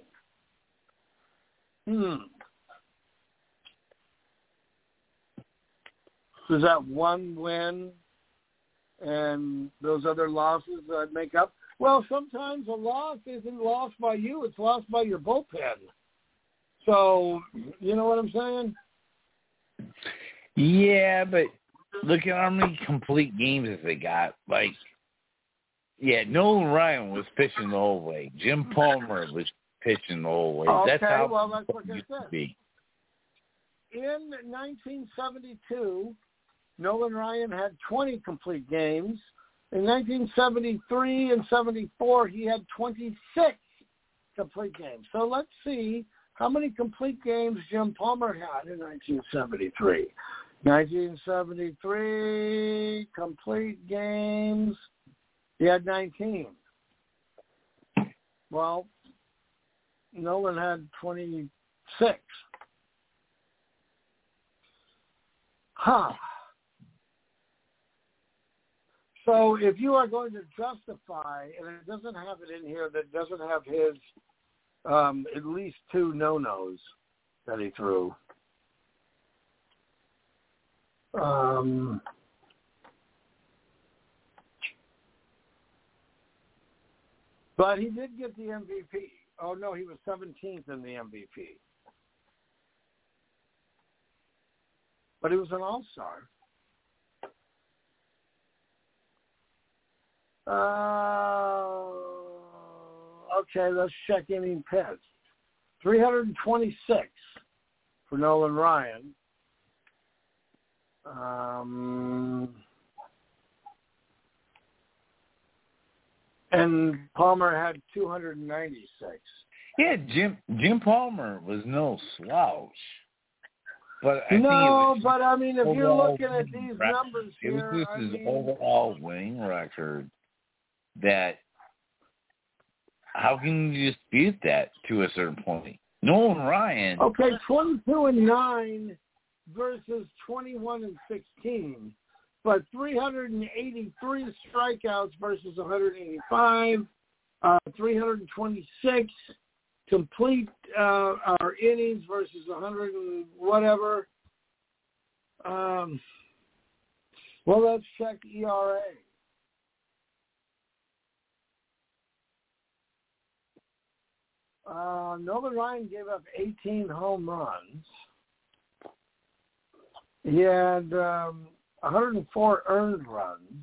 Is that one win and those other losses that make up? Well, sometimes a loss isn't lost by you. It's lost by your bullpen. So, you know what I'm saying? Yeah, but look at how many complete games that they got. Like, yeah, Nolan Ryan was pitching the whole way. Jim Palmer was pitching the whole way. Okay, that's how that's what it I used said. to be. In 1972, Nolan Ryan had 20 complete games. In 1973 and 74, he had 26 complete games. So let's see how many complete games Jim Palmer had in 1973. 1973 complete games, he had 19. Well, Nolan had 26. So if you are going to justify, and it doesn't have it in here, that doesn't have his at least 2 no-nos that he threw. But he did get the MVP. Oh, no, he was 17th in the MVP. But he was an all-star. Okay, let's check inning pitched. 326 for Nolan Ryan. And Palmer had 296. Yeah, Jim Palmer was no slouch. But I mean, if you're looking at these numbers here, it was just his overall winning record. That how can you dispute that to a certain point? Nolan Ryan. Okay, 22-9 versus 21-16, but 383 strikeouts versus 185, 326 complete our innings versus 100 and whatever. Well, let's check ERA. Nolan Ryan gave up 18 home runs. He had 104 earned runs.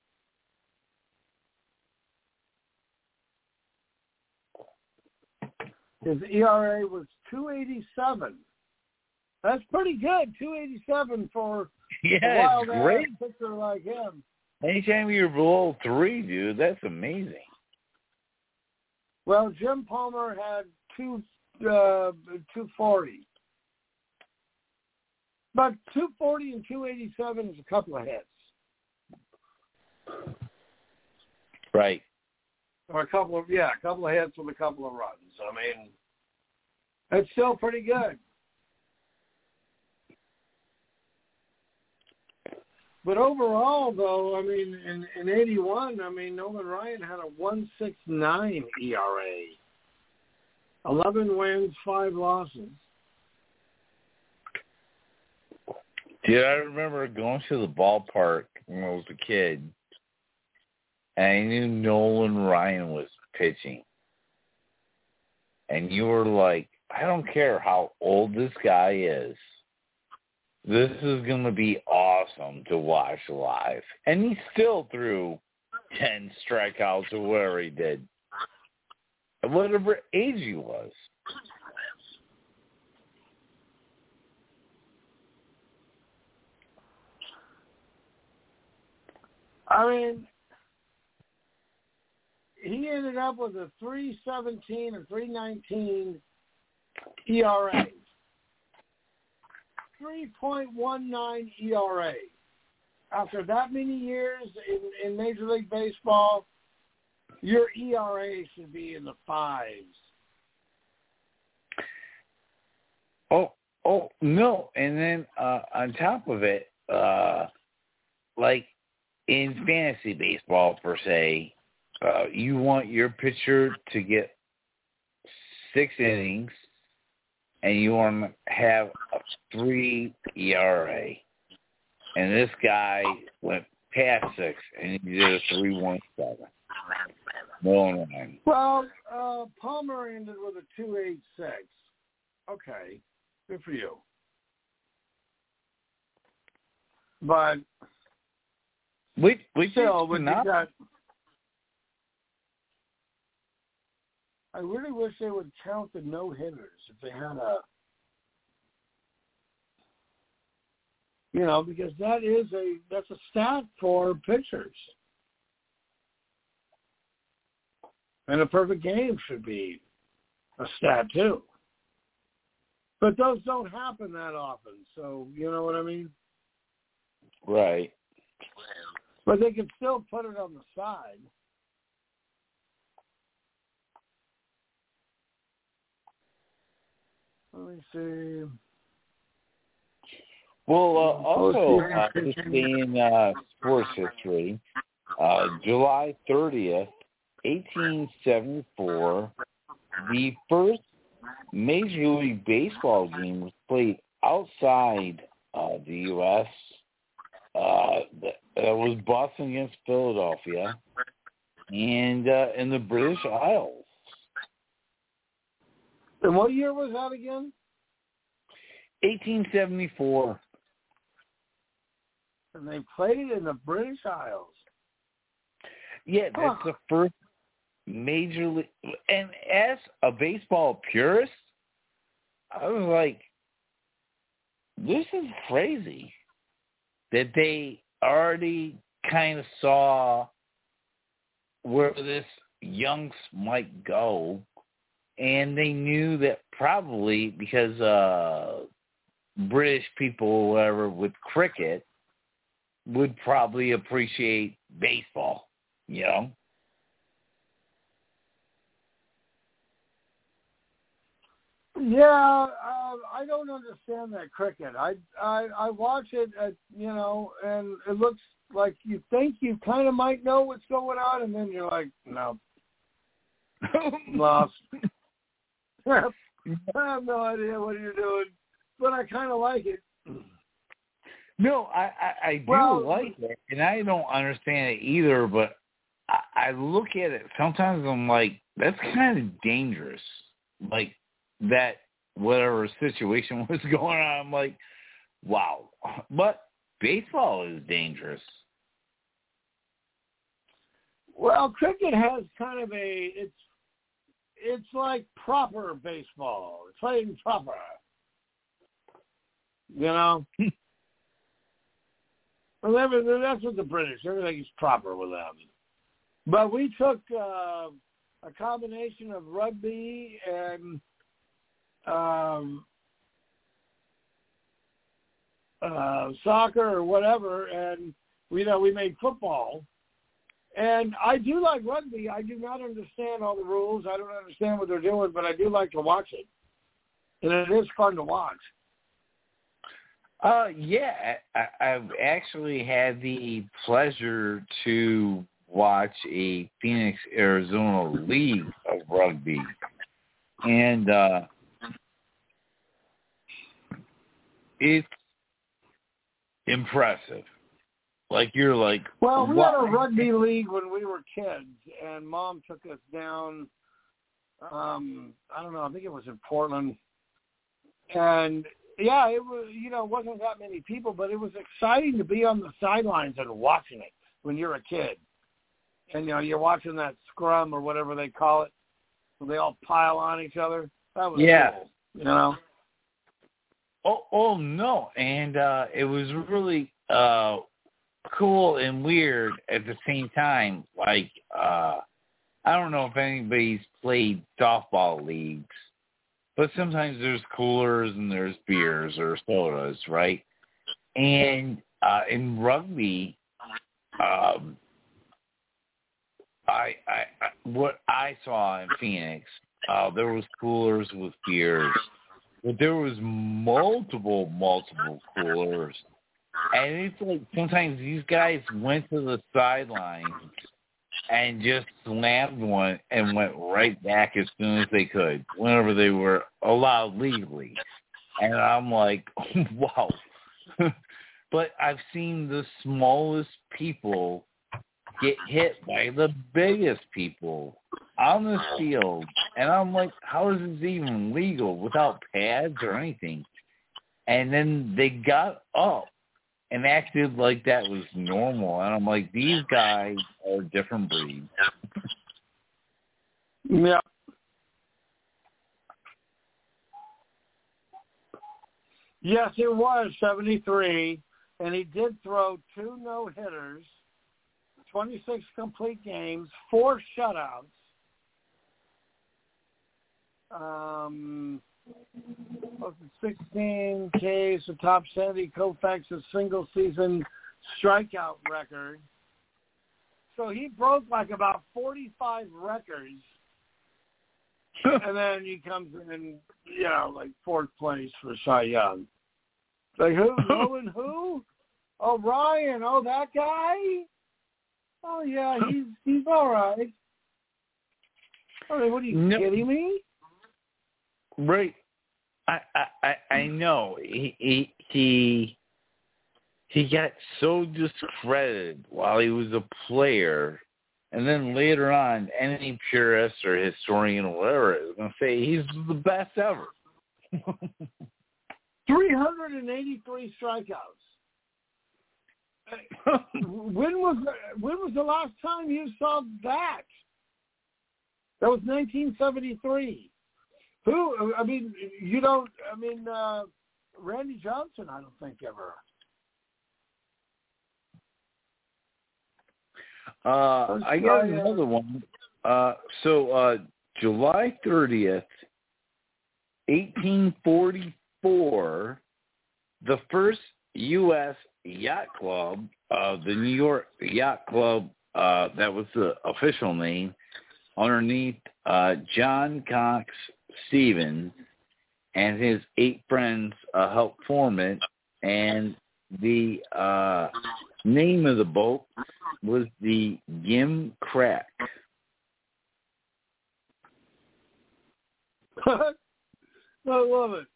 His ERA was 2.87. That's pretty good, 2.87 for a wild-ass pitcher like him. Anytime you're below 3, dude, that's amazing. Well, Jim Palmer had 240. But 240 and 287 is a couple of hits. Right. Or a couple of hits with a couple of runs. I mean, that's still pretty good. But overall, though, I mean, in 81, I mean, Nolan Ryan had a 1.69 ERA. 11 wins, 5 losses. Dude, I remember going to the ballpark when I was a kid, and I knew Nolan Ryan was pitching. And you were like, I don't care how old this guy is. This is going to be awesome to watch live. And he still threw 10 strikeouts or whatever he did. At whatever age he was. I mean, he ended up with a 3.17 or 3.19 ERA. 3.19 ERA. After that many years in Major League Baseball, your ERA should be in the 5s. Oh, no. And then on top of it, like in fantasy baseball per se, you want your pitcher to get 6 innings, and you want to have a 3 ERA. And this guy went past 6, and he did a 3.17. No. Well, Palmer ended with a 2.86. Okay, good for you. But We still, when you got, I really wish they would count the no-hitters if they had a, because that's a stat for pitchers. And a perfect game should be a stat too. But those don't happen that often, so you know what I mean? Right. But they can still put it on the side. Let me see. Well, also, just in sports history, July 30th, 1874, the first Major League Baseball game was played outside the U.S. That was Boston against Philadelphia, and in the British Isles. And what year was that again? 1874. And they played it in the British Isles. Yeah, that's the first Major League. And as a baseball purist, I was like, this is crazy that they already kind of saw where this youngs might go, and they knew that probably because British people or whatever with cricket would probably appreciate baseball, Yeah, I don't understand that cricket. I watch it, and it looks like you think you kind of might know what's going on, and then you're like, no, lost. I have no idea what you're doing, but I kind of like it. No, I do like it, and I don't understand it either, but I look at it, sometimes I'm like, that's kind of dangerous. Like, that whatever situation was going on, I'm like, wow. But baseball is dangerous. Well, cricket has kind of it's like proper baseball. It's playing proper. Well, that's what the British, everything is proper with them. But we took a combination of rugby and soccer or whatever, and we made football. And I do like rugby. I do not understand all the rules. I don't understand what they're doing, but I do like to watch it. And it is fun to watch. Yeah, I've actually had the pleasure to watch a Phoenix, Arizona league of rugby. And it's impressive. Like, you're like, well, we had a rugby league when we were kids, and Mom took us down, I don't know, I think it was in Portland. And, yeah, it was, wasn't that many people, but it was exciting to be on the sidelines and watching it when you're a kid. And, you're watching that scrum or whatever they call it, where they all pile on each other. That was cool, Oh, no. And it was really cool and weird at the same time. Like, I don't know if anybody's played softball leagues, but sometimes there's coolers and there's beers or sodas, right? And in rugby, what I saw in Phoenix, there was coolers with beers, but there was multiple coolers. And it's like sometimes these guys went to the sidelines and just slammed one and went right back as soon as they could, whenever they were allowed legally. And I'm like, wow. But I've seen the smallest people get hit by the biggest people on the field. And I'm like, how is this even legal without pads or anything? And then they got up and acted like that was normal. And I'm like, these guys are a different breed. Yeah. Yes, it was 73, and he did throw 2 no-hitters, 26 complete games, 4 shutouts. 16 Ks to top Sandy Koufax's single-season strikeout record. So he broke like about 45 records, and then he comes in, like 4th place for Cy Young. Like who? Nolan who? Oh, Ryan. Oh, that guy? Oh, yeah, he's all right. I mean, what are you kidding me? Right. I know. He got so discredited while he was a player, and then later on, any purist or historian or whatever is going to say he's the best ever. 383 strikeouts. When was the last time you saw that? That was 1973. Randy Johnson, I don't think ever. I got another one. July 30th, 1844, the first U.S. yacht club, the New York Yacht Club, that was the official name, underneath John Cox Stevens and his 8 friends helped form it, and the name of the boat was the Gimcrack. I love it.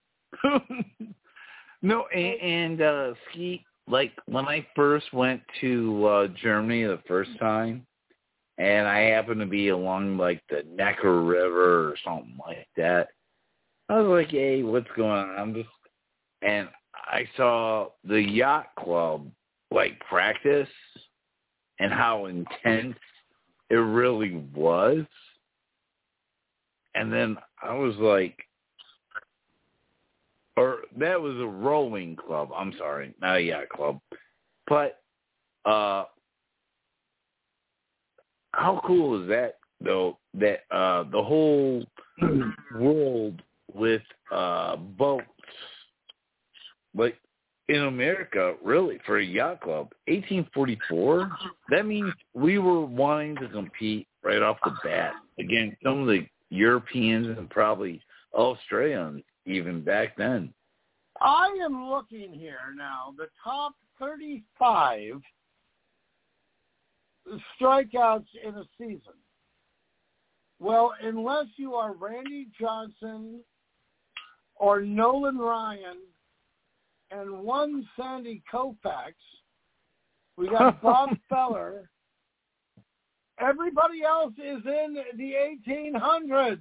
No, and Ski, like when I first went to Germany the first time, and I happened to be along like the Neckar River or something like that, I was like, hey, what's going on? And I saw the yacht club like practice and how intense it really was. And then I was like, or that was a rowing club. I'm sorry, not a yacht club. But how cool is that, though, that the whole world with boats, like in America, really, for a yacht club, 1844, that means we were wanting to compete right off the bat against some of the Europeans and probably Australians even back then. I am looking here now, the top 35 strikeouts in a season. Well, unless you are Randy Johnson or Nolan Ryan and one Sandy Koufax, we got Bob Feller. Everybody else is in the 1800s.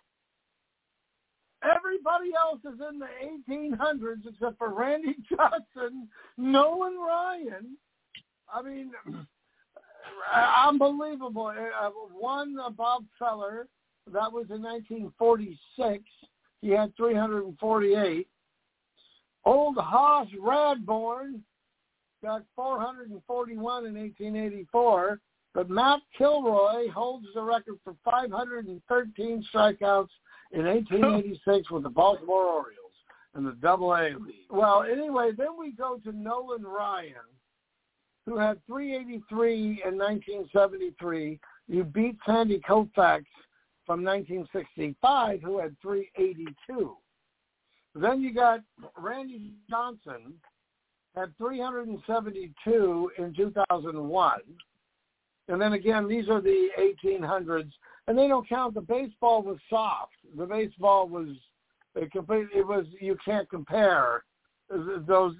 Everybody else is in the 1800s except for Randy Johnson, Nolan Ryan. I mean, unbelievable. One, Bob Feller, that was in 1946. He had 348. Old Hoss Radbourne got 441 in 1884. But Matt Kilroy holds the record for 513 strikeouts in 1886 with the Baltimore Orioles in the Double-A League. Well, anyway, then we go to Nolan Ryan, who had 383 in 1973. You beat Sandy Koufax from 1965, who had 382. Then you got Randy Johnson, had 372 in 2001. And then again, these are the 1800s, and they don't count. The baseball was soft. The baseball was you can't compare those,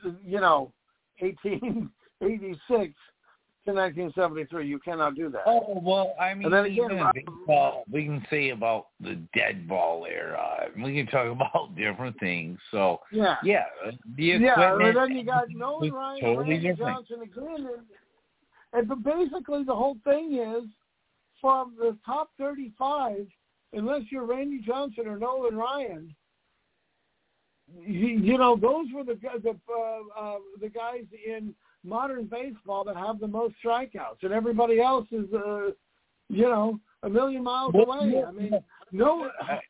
1886 to 1973. You cannot do that. Oh, well, I mean, and then even again, in baseball, we can say about the dead ball era. We can talk about different things. So, the equipment and then you got Nolan Ryan, totally Randy different. Johnson again. But basically the whole thing is, from the top 35, unless you're Randy Johnson or Nolan Ryan, those were the guys in modern baseball that have the most strikeouts, and everybody else is, a million miles away. I mean, no.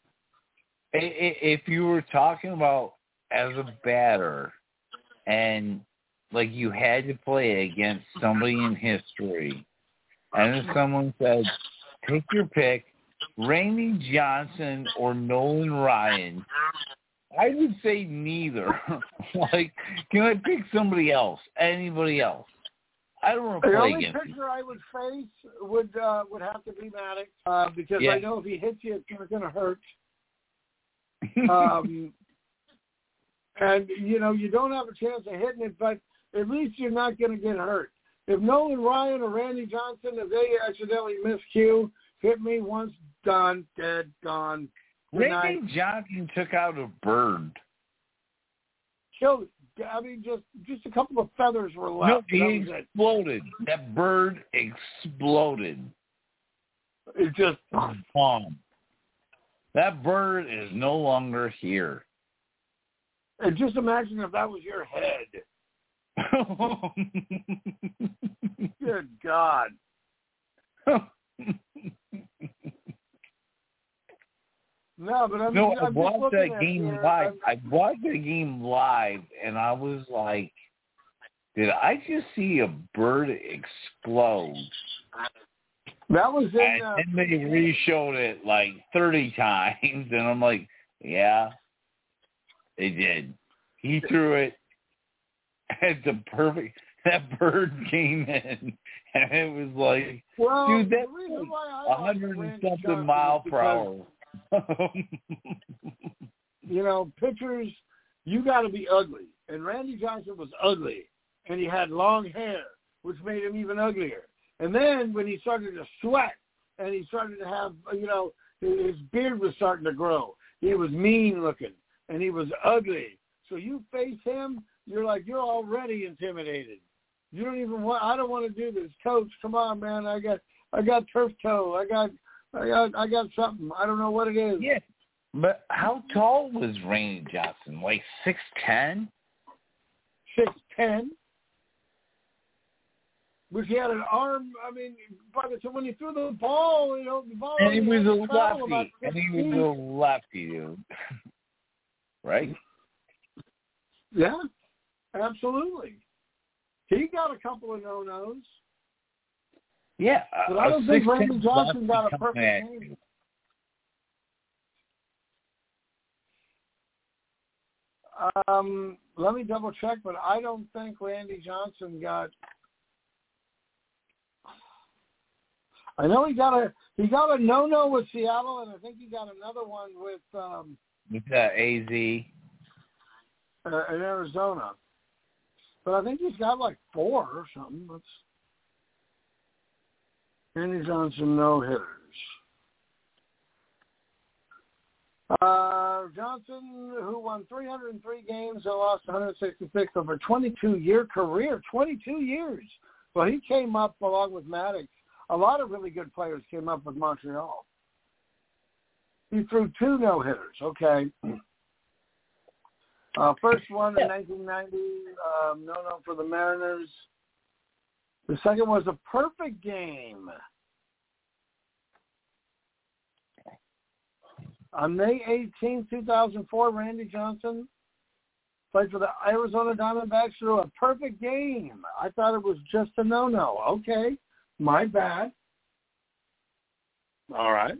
If you were talking about as a batter, and like you had to play against somebody in history, and if someone said, "Take your pick, Randy Johnson or Nolan Ryan," I would say neither. Like, can I pick somebody else? Anybody else? I don't want to play against him. The only pitcher I would face would have to be Maddox, because I know if he hits you, it's going to hurt. And, you don't have a chance of hitting it, but at least you're not going to get hurt. If Nolan Ryan or Randy Johnson, if they accidentally miscue, hit me once, done, dead, gone. Randy Johnson took out a bird. Killed it. I mean, just a couple of feathers were left. No, he exploded. That bird exploded. It just bombed. That bird is no longer here. And just imagine if that was your head. Good God. No, but I watched that game live. I watched the game live, and I was like, did I just see a bird explode? That was in... And then they re-showed it like 30 times, and I'm like, yeah, they did. He threw it at the perfect... That bird came in, and it was like, dude, that's like 100 and something mile per hour. Pitchers, you got to be ugly. And Randy Johnson was ugly, and he had long hair, which made him even uglier. And then when he started to sweat, and he started to have, his beard was starting to grow, he was mean looking, and he was ugly. So you face him, you're already intimidated. You don't even I don't want to do this. Coach, come on, man. I got turf toe. I got something. I don't know what it is. Yeah. But how tall was Randy Johnson? Like 6'10"? 6'10". Which he had an arm. I mean, so when he threw the ball, the ball. And he was a lefty. And he was a lefty, dude. Right? Yeah, absolutely. He got a couple of no-nos. Yeah, but I don't think Randy Johnson got a perfect game. Let me double check, but I don't think Randy Johnson got. I know he got a no-no with Seattle, and I think he got another one with AZ in Arizona. But I think he's got like 4 or something. Randy Johnson no-hitters. Johnson, who won 303 games and lost 166 over a 22-year career. 22 years. Well, he came up along with Maddox. A lot of really good players came up with Montreal. He threw 2 no-hitters. Okay. First one in 1990, no for the Mariners. The second was a perfect game. On May 18, 2004, Randy Johnson played for the Arizona Diamondbacks through a perfect game. I thought it was just a no-no. Okay, my bad. All right.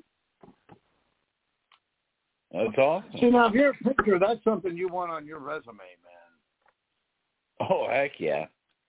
That's awesome. See, now, if you're a pitcher, that's something you want on your resume, man. Oh, heck yeah.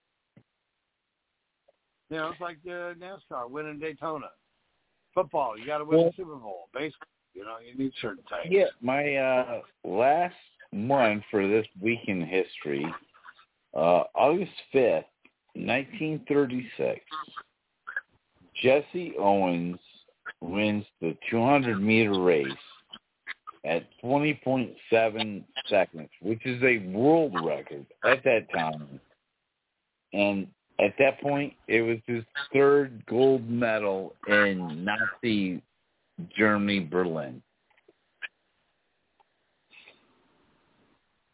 It's like NASCAR, winning Daytona. Football, you got to win the Super Bowl. Baseball, you need certain things. Yeah, my last one for this week in history, August 5th, 1936, Jesse Owens wins the 200-meter race at 20.7 seconds, which is a world record at that time. And at that point, it was his 3rd gold medal in Nazi Germany, Berlin.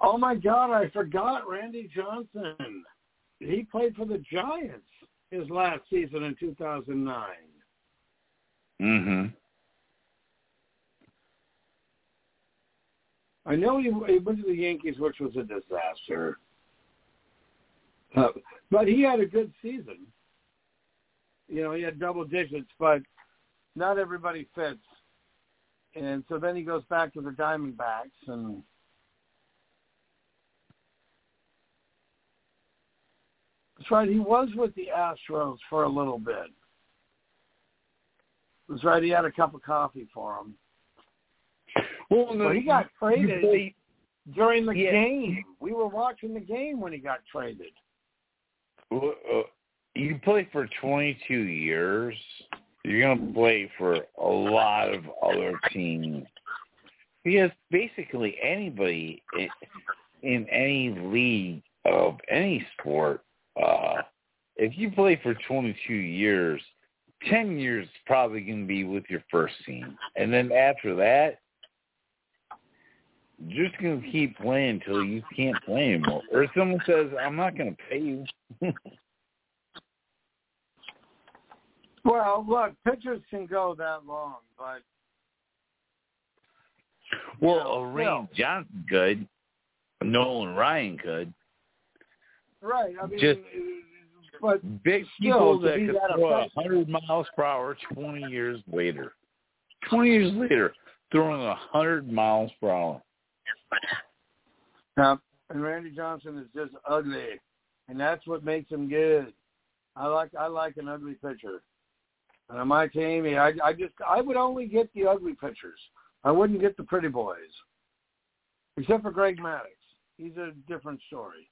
Oh, my God, I forgot Randy Johnson. He played for the Giants his last season in 2009. Mm-hmm. I know he went to the Yankees, which was a disaster. But he had a good season. You know, he had double digits, but not everybody fits. And so then he goes back to the Diamondbacks, and that's right, he was with the Astros for a little bit. That's right, he had a cup of coffee for him. Well, no, he got traded during the game. We were watching the game when he got traded. You play for 22 years. You're going to play for a lot of other teams. Because basically anybody in any league of any sport, if you play for 22 years, 10 years is probably going to be with your first team. And then after that, you're just going to keep playing until you can't play anymore. Or someone says, I'm not going to pay you. Well, look, pitchers can go that long, but... Well, Rain Johnson could. Nolan Ryan could. Right. I mean, just but big still, people that could throw 100 miles per hour 20 years later. 20 years later, throwing 100 miles per hour. Yeah, and Randy Johnson is just ugly, and that's what makes him good. I like an ugly pitcher. And on my team, I would only get the ugly pitchers. I wouldn't get the pretty boys, except for Greg Maddux. He's a different story.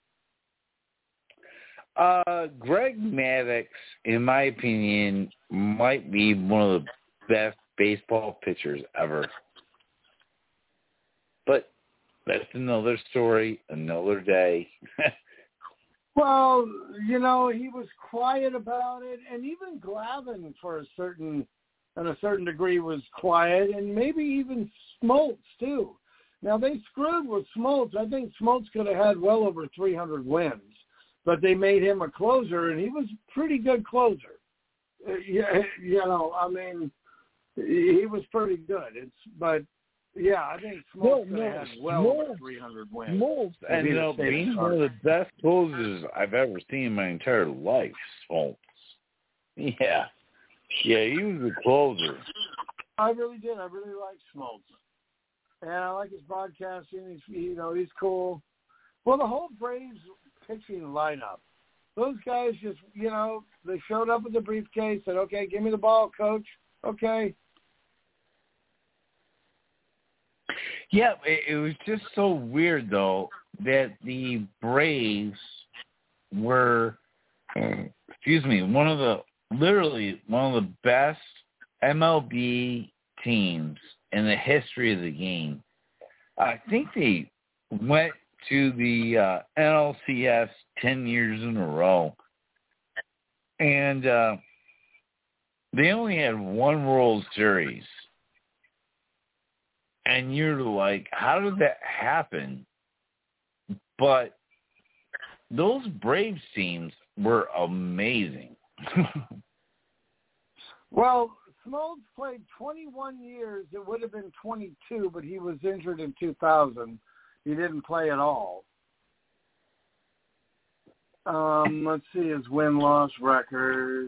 Greg Maddux, in my opinion, might be one of the best baseball pitchers ever. But that's another story, another day. Well, you know, he was quiet about it, and even Glavine, for a certain degree, was quiet, and maybe even Smoltz too. Now they screwed with Smoltz. I think Smoltz could have had well over 300 wins, but they made him a closer, and he was a pretty good closer. You know, I mean, he was pretty good. Yeah, I think Smoltz could have had well over 300 wins. Smoltz ended up being one of the best closers I've ever seen in my entire life, Smoltz. Yeah, he was a closer. I really did. I really liked Smoltz. And I like his broadcasting. He's cool. Well, the whole Braves pitching lineup, those guys just, they showed up with the briefcase, said, okay, give me the ball, coach. Okay. Yeah, it was just so weird, though, that the Braves were, one of the best MLB teams in the history of the game. I think they went to the NLCS 10 years in a row, and they only had one World Series. And you're like, how did that happen? But those Braves teams were amazing. Well, Smoltz played 21 years. It would have been 22, but he was injured in 2000. He didn't play at all. Let's see his win-loss record.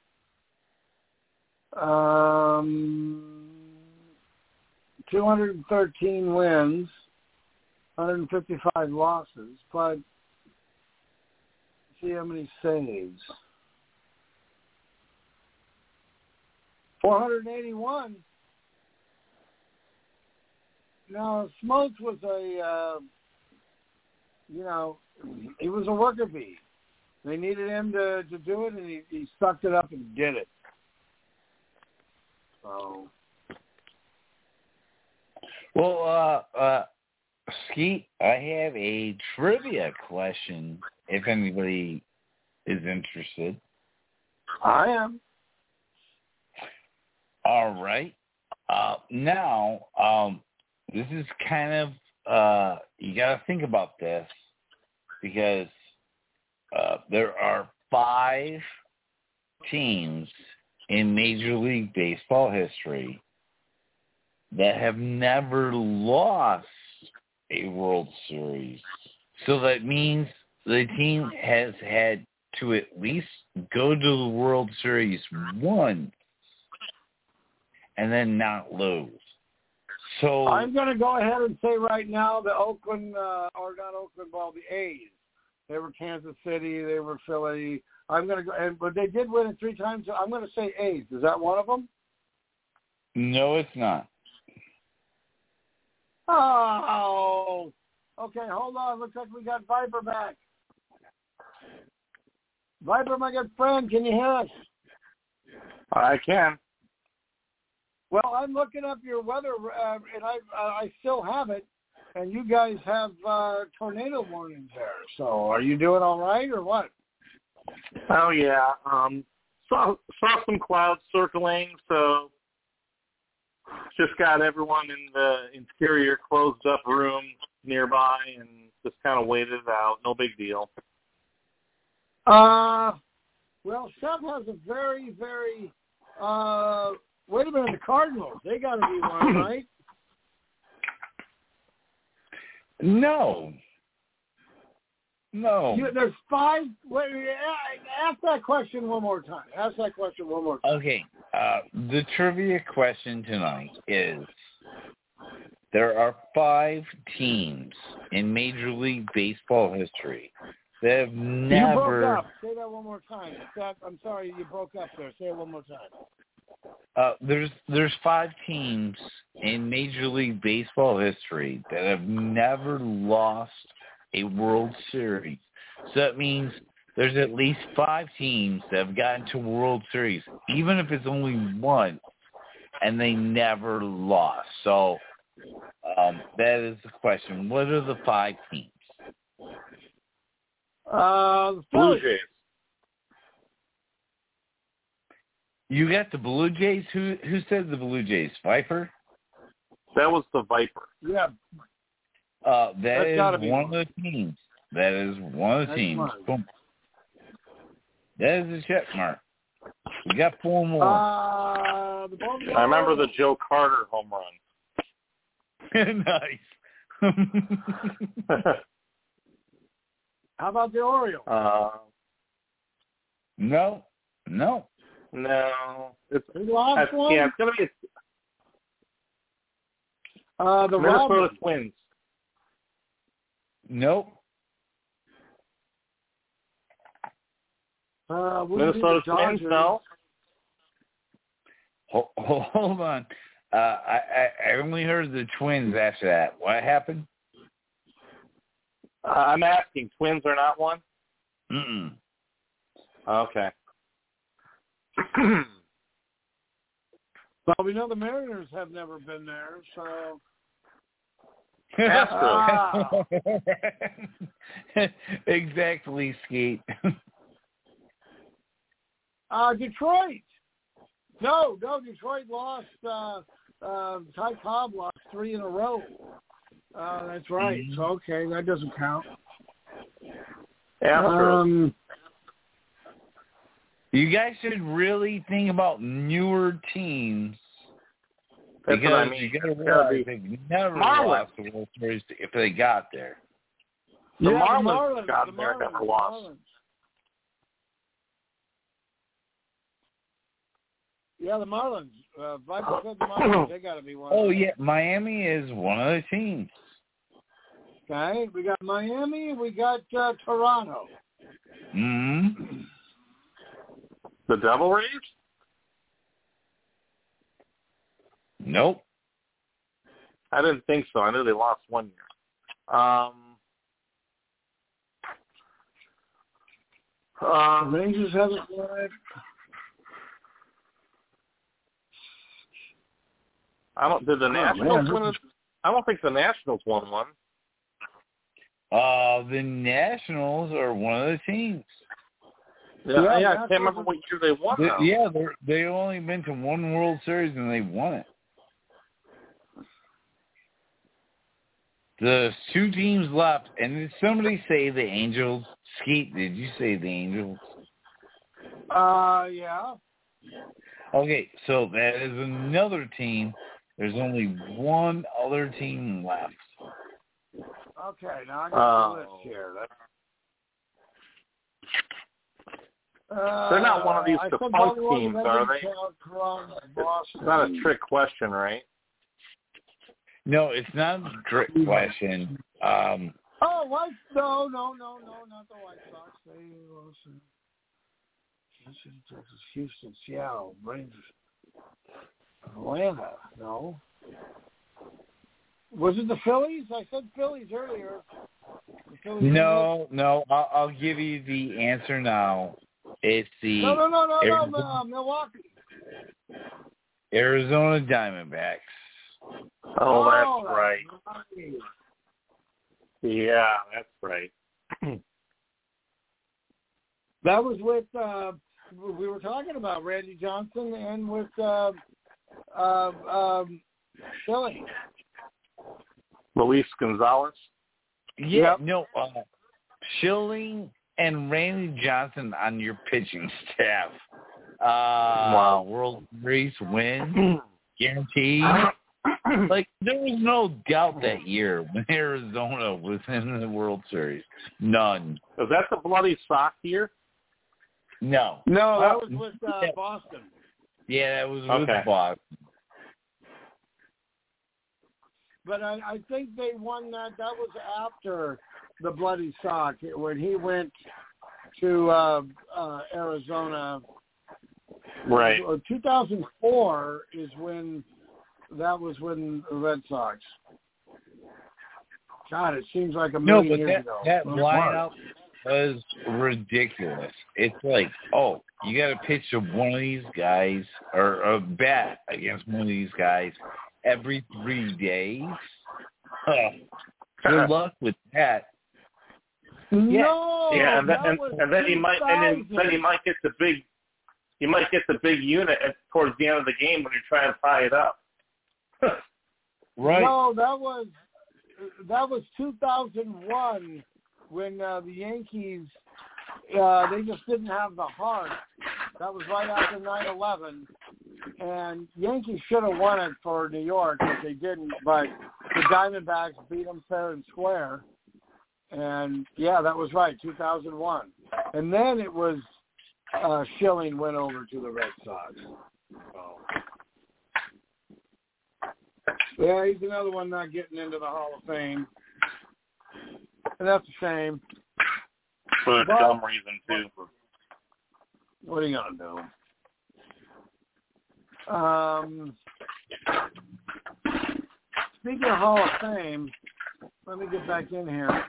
213 wins, 155 losses, but see how many saves. 481. Now, Smoltz was he was a worker bee. They needed him to do it, and he sucked it up and did it. So... Well, Skeet, I have a trivia question if anybody is interested. I am. All right. Now, this is kind of you got to think about this because there are 5 teams in Major League Baseball history that have never lost a World Series. So that means the team has had to at least go to the World Series once and then not lose. So I'm going to go ahead and say right now the Oakland, or not Oakland, well, the A's. They were Kansas City. They were Philly. I'm going to go, but they did win it 3 times. I'm going to say A's. Is that one of them? No, it's not. Oh, okay. Hold on. Looks like we got Viper back. Viper, my good friend, can you hear us? I can. Well, I'm looking up your weather, and I still have it, and you guys have tornado warnings there. So are you doing all right or what? Oh, yeah. Saw some clouds circling, so just got everyone in the interior closed-up room nearby and just kind of waited it out. No big deal. Well, Seth has a very, very, wait a minute, the Cardinals, they got to be one, right? No. There's 5, wait, ask that question one more time. Okay, the trivia question tonight is, there are 5 teams in Major League Baseball history that have never... You broke up. Say that one more time. I'm sorry, you broke up there. Say it one more time. There's 5 teams in Major League Baseball history that have never lost a World Series. So that means there's at least 5 teams that have gotten to World Series, even if it's only once, and they never lost. So that is the question. What are the 5 teams? Blue Jays. You got the Blue Jays? Who said the Blue Jays? Viper? That was the Viper. Yeah. That is one of the teams. That is one of the teams. Boom. That is a check mark. We got 4 more. I remember the Joe Carter home run. Nice. How about the Orioles? No. It's lost one? Yeah, it's going to be the Minnesota Twins. Nope. Minnesota Twins, no. Hold on. I only heard the Twins after that. What happened? I'm asking, Twins are not one? Mm-mm. Okay. Well, we know the Mariners have never been there, so... Exactly, Skeet. Detroit. No, Detroit lost. Ty Cobb lost 3 in a row. That's right. Mm-hmm. So, okay, that doesn't count. You guys should really think about newer teams. That's because what I mean. You got to realize they never lost the World Series if they got there. The Marlins got there, never lost. Yeah, the Marlins. Viper said the Marlins. They got to be one. Oh, yeah. Miami is one of the teams. Okay. We got Miami. We got Toronto. Mm-hmm. The Devil Rays? Nope. I didn't think so. I knew they lost 1 year. The Rangers haven't won. Did the Nationals win it? I don't think the Nationals won one. The Nationals are one of the teams. Yeah, I can't remember what year they won. They only been to 1 World Series and they won it. There's 2 teams left, and did somebody say the Angels? Skeet, did you say the Angels? Yeah. Okay, so that is another team. There's only one other team left. Okay, now I got the list here. They're not one of these defunct teams, are they? Boston. It's not a trick question, right? No, it's not a trick question. White? No, not the White Sox. They lost Texas, Houston, Seattle, Rangers, Atlanta. No. Was it the Phillies? I said Phillies earlier. No. I'll give you the answer now. It's the no, Milwaukee. Arizona Diamondbacks. Oh, that's right. Yeah, that's right. That was with we were talking about Randy Johnson and with Philly. Luis Gonzalez. Yeah, no, Schilling and Randy Johnson on your pitching staff. Wow. World Series win, guaranteed. Like, there was no doubt that year when Arizona was in the World Series. None. Was that the Bloody Sock year? No. No, that was with Boston. Yeah, that was with Boston. But I think they won that. That was after the Bloody Sock when he went to Arizona. Right. 2004 is when that was when the Red Sox. God, it seems like a million years ago. That lineup was ridiculous. It's like, you got to pitch to one of these guys or a bat against one of these guys every 3 days. Good luck with that. No. Yeah, and then he might get the big. You might get the big unit towards the end of the game when you're trying to tie it up. Right. No, that was 2001 when the Yankees they just didn't have the heart. That was right after 9/11, and Yankees should have won it for New York, but they didn't. But the Diamondbacks beat them fair and square, and yeah, that was right, 2001. And then it was Schilling went over to the Red Sox. So. Yeah, he's another one not getting into the Hall of Fame. And that's a shame. For a dumb reason, too. What are you going to do? Speaking of Hall of Fame, let me get back in here.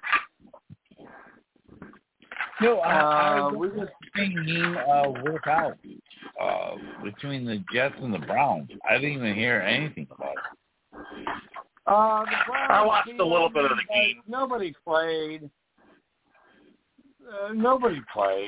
No, I was just thinking work out between the Jets and the Browns. I didn't even hear anything about it. The Browns, I watched a little bit of the game. Nobody played. Nobody played.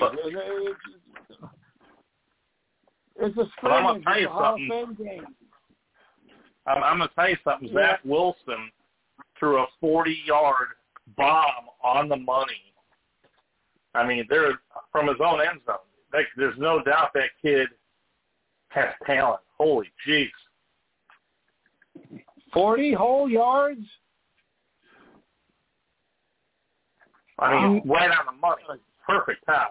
It's a scrimmage. It's a Hall of Fame game. I'm going to tell you something. Yeah. Zach Wilson threw a 40-yard bomb on the money. I mean, from his own end zone. There's no doubt that kid has talent. Holy jeez. 40 whole yards? I mean, right on the money. Perfect pass.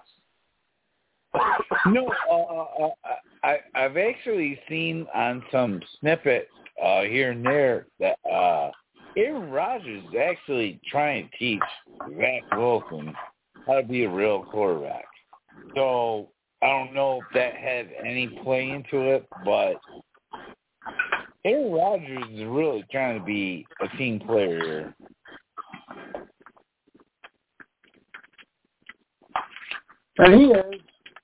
No, I've actually seen on some snippets here and there that Aaron Rodgers is actually trying to teach Zach Wilson how to be a real quarterback. So I don't know if that had any play into it, but Aaron Rodgers is really trying to be a team player here. And he is.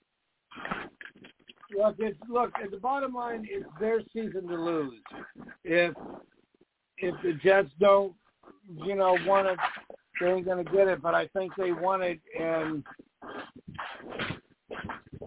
Look, at the bottom line, it's their season to lose. If the Jets don't, want it, they ain't going to get it. But I think they want it, and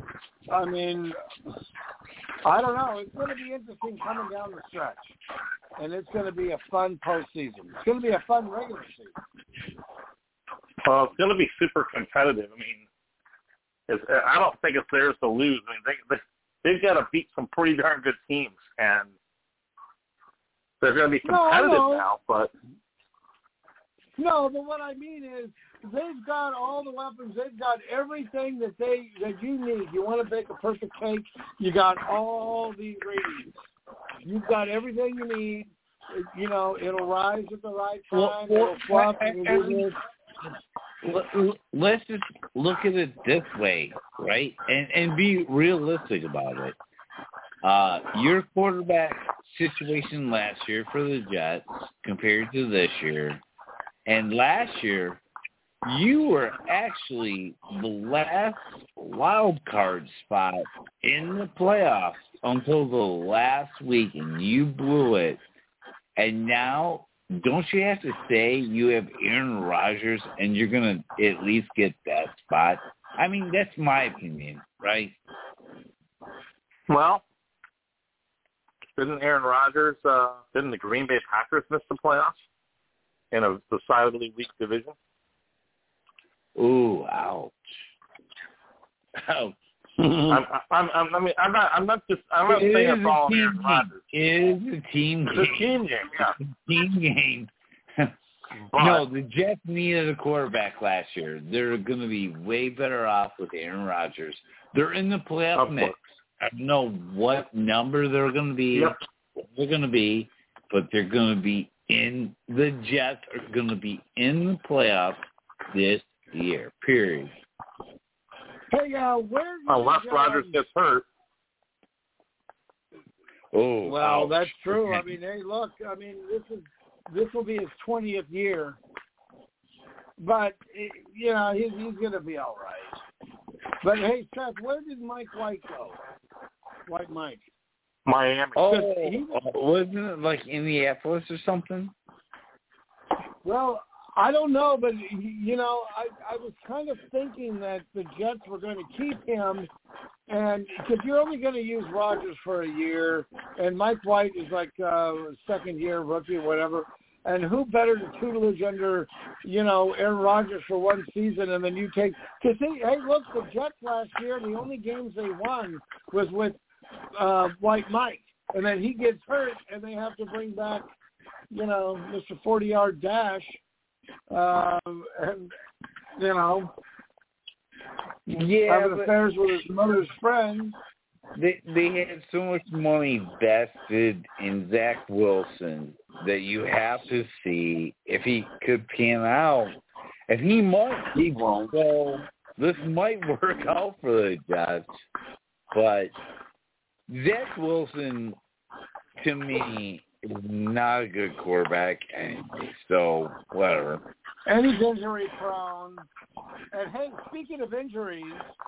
I mean, I don't know. It's going to be interesting coming down the stretch. and it's going to be a fun postseason. It's going to be a fun regular season. Well, it's going to be super competitive. I mean, I don't think it's theirs to lose. I mean, they've got to beat some pretty darn good teams, and they're going to be competitive now. But what I mean is they've got all the weapons. They've got everything that you need. You want to bake a perfect cake, you got all the ingredients. You've got everything you need. You know, it'll rise at the right time. It'll fluff. Let's just look at it this way, right? And be realistic about it. Your quarterback situation last year for the Jets compared to this year, and last year you were actually the last wild card spot in the playoffs until the last week, and you blew it. And now, don't you have to say you have Aaron Rodgers and you're going to at least get that spot? I mean, that's my opinion, right? Well, didn't Aaron Rodgers, didn't the Green Bay Packers miss the playoffs in a decidedly weak division? Ooh, ouch. Ouch. I'm not saying it's all Aaron Rodgers. It is a team game. It's a team game, yeah. Team game. No, the Jets needed a quarterback last year. They're going to be way better off with Aaron Rodgers. They're in the playoff mix. I don't know what number they're going to be. Yep. What they're going to be, but they're going to be in. The Jets are going to be in the playoffs this year. Period. Hey, where? Unless Rodgers gets hurt. Oh, well, ouch. that's true. I mean, hey, look. I mean, this will be his 20th year, but he's going to be all right. But hey, Seth, where did Mike White go? White Mike. Miami. Oh, wasn't it like Indianapolis or something? Well, I don't know, but, I was kind of thinking that the Jets were going to keep him, and because you're only going to use Rodgers for a year, and Mike White is like second-year rookie or whatever, and who better to tutelage under, Aaron Rodgers for one season, and then you take – because, hey, look, the Jets last year, the only games they won was with White Mike, and then he gets hurt, and they have to bring back, Mr. 40-yard dash. And having affairs with his mother's friends. They had so much money vested in Zach Wilson that you have to see if he could pan out. And he won't. So this might work out for the Jets. But Zach Wilson, to me, is not a good quarterback anyway, so whatever. And he's injury prone. And hey, speaking of injuries,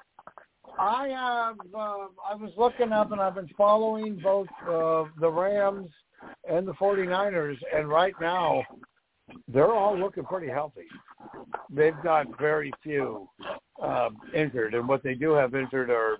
I was looking up and I've been following both the Rams and the 49ers, and right now they're all looking pretty healthy. They've got very few injured, and what they do have injured are,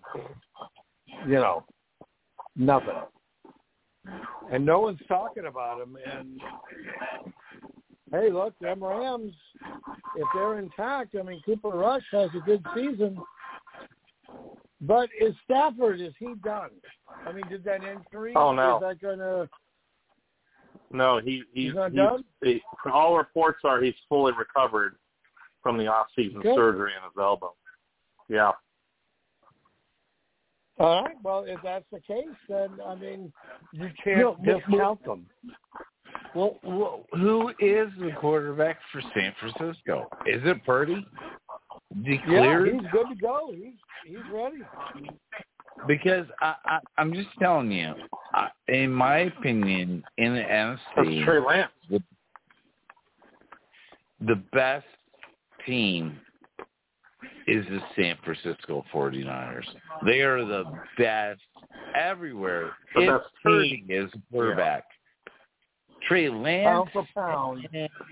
nothing. And no one's talking about them. And, hey, look, them Rams, if they're intact, I mean, Cooper Rush has a good season. But is Stafford, is he done? I mean, did that injury? Oh, no. Is that going to... No, he's not done? All reports are he's fully recovered from the off-season surgery on his elbow. Yeah. All right. Well, if that's the case, then, I mean, you can't discount them. Well, who is the quarterback for San Francisco? Is it Purdy? Yeah, he's good to go. He's ready. Because I'm just telling you, in my opinion, in the NFC, that's Trey Lance. The best team is the San Francisco 49ers. They are the best everywhere. If Purdy is a quarterback. Yeah. Trey Lance, pound for pound.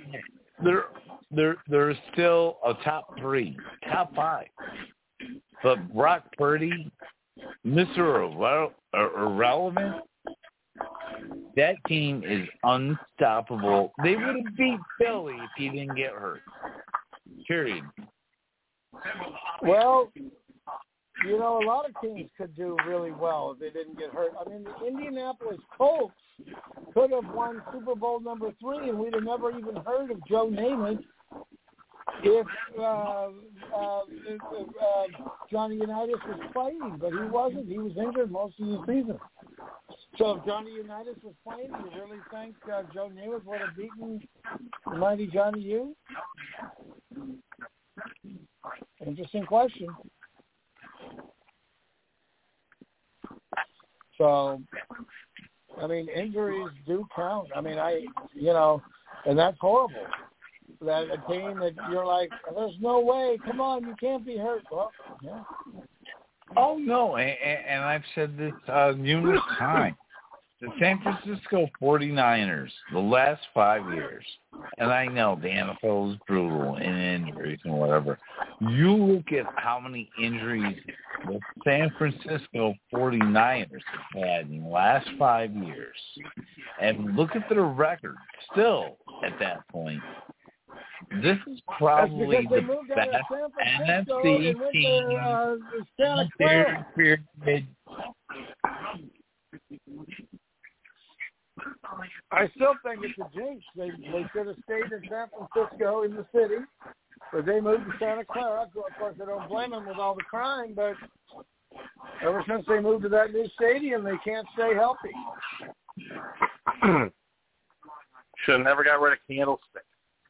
They're still a top 3, top 5. But Brock Purdy, Mr. Irrelevant, that team is unstoppable. They would have beat Philly if he didn't get hurt. Period. Well, you know, a lot of teams could do really well if they didn't get hurt. I mean, the Indianapolis Colts could have won Super Bowl number 3, and we'd have never even heard of Joe Namath if Johnny Unitas was playing, but he wasn't. He was injured most of the season. So if Johnny Unitas was playing, do you really think Joe Namath would have beaten the mighty Johnny U? Interesting question. So, I mean, injuries do count. I mean, and that's horrible. That a team that you're like, there's no way, come on, you can't be hurt. Well, yeah. Oh, no, and I've said this numerous times. The San Francisco 49ers, the last 5 years, and I know the NFL is brutal in injuries and whatever. You look at how many injuries the San Francisco 49ers have had in the last 5 years, and look at their record still at that point. This is probably the best NFC team Santa Clara. Pyramid. I still think it's a jinx. They should have stayed in San Francisco in the city, but they moved to Santa Clara. Of course, I don't blame them with all the crime, but ever since they moved to that new stadium, they can't stay healthy. Should have never got rid of Candlestick.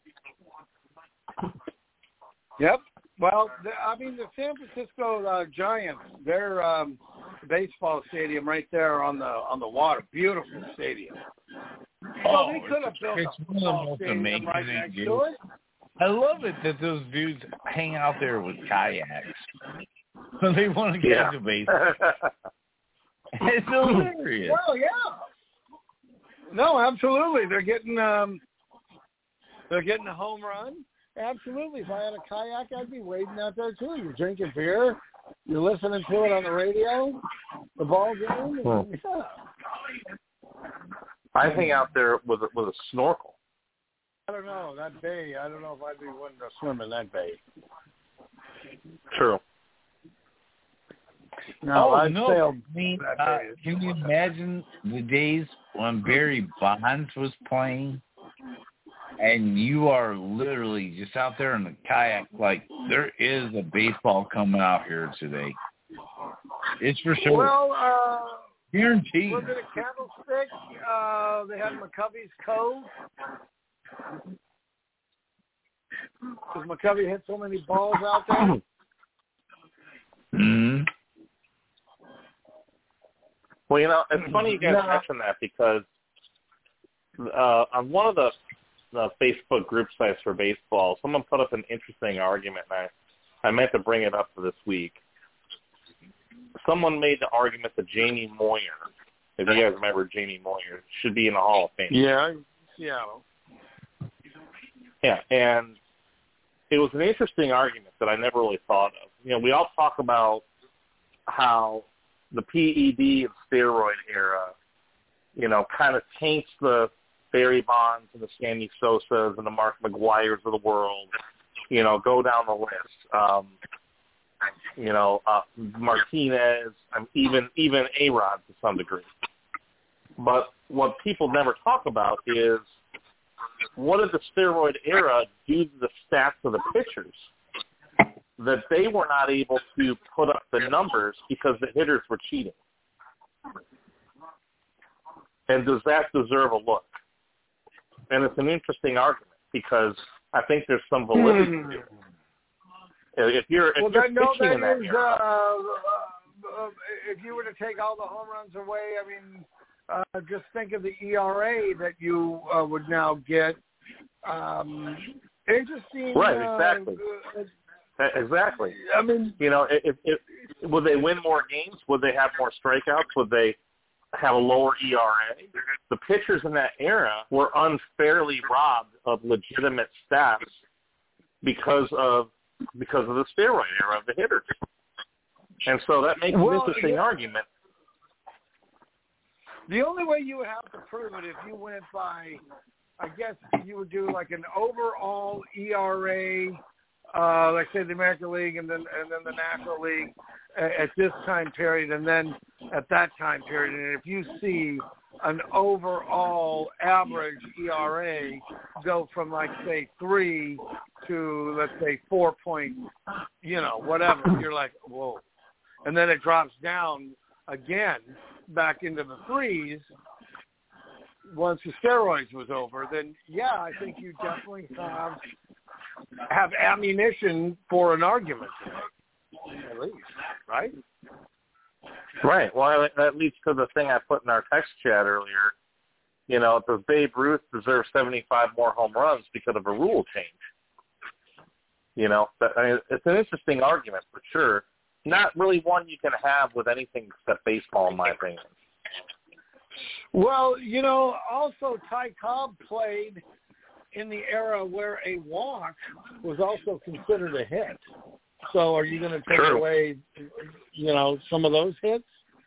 Yep. Well, the San Francisco Giants, their baseball stadium right there on the water, beautiful stadium. Oh, they could have built it's one of the most amazing views. I love it that those dudes hang out there with kayaks when they want to get to baseball. It's hilarious. Well, yeah. No, absolutely. They're getting a home run. Absolutely. If I had a kayak, I'd be wading out there too. You're drinking beer. You're listening to it on the radio, the ball game. And, yeah. I hang out there with a snorkel. I don't know. That bay, I don't know if I'd be willing to swim in that bay. True. No, no. Can you imagine the days when Barry Bonds was playing? And you are literally just out there in the kayak like there is a baseball coming out here today. It's for sure. Well, guaranteed. Was it a Candlestick? They had McCovey's Cove. Because McCovey hit so many balls out there. Mm-hmm. Well, it's funny you guys mention that because on one of the Facebook group sites for baseball, someone put up an interesting argument, and I meant to bring it up for this week. Someone made the argument that Jamie Moyer, if you guys remember Jamie Moyer, should be in the Hall of Fame. Yeah. Yeah, and it was an interesting argument that I never really thought of. We all talk about how the PED and steroid era, kind of taints the Barry Bonds and the Sandy Sosas and the Mark McGuires of the world, go down the list. Martinez, and even A-Rod to some degree. But what people never talk about is what did the steroid era do to the stats of the pitchers? That they were not able to put up the numbers because the hitters were cheating. And does that deserve a look? And it's an interesting argument because I think there's some validity to it. If you're pitching in that era, if you were to take all the home runs away, just think of the ERA that you would now get. Interesting. Right, exactly. Exactly. If would they win more games? Would they have more strikeouts? Would they have a lower ERA? The pitchers in that era were unfairly robbed of legitimate stats because of the steroid era of the hitters. And so that makes an interesting argument. The only way you would have to prove it if you went by, I guess you would do like an overall ERA, like say the American League and then the National League at this time period and then at that time period. And if you see an overall average ERA go from like say 3 to let's say 4 point, whatever, you're like, whoa. And then it drops down again back into the 3s once the steroids was over, then yeah, I think you definitely have ammunition for an argument today, at least, right? Right. Well, that leads to the thing I put in our text chat earlier. Does Babe Ruth deserve 75 more home runs because of a rule change? It's an interesting argument for sure. Not really one you can have with anything except baseball, in my opinion. Well, also Ty Cobb played in the era where a walk was also considered a hit. So are you going to take away, some of those hits?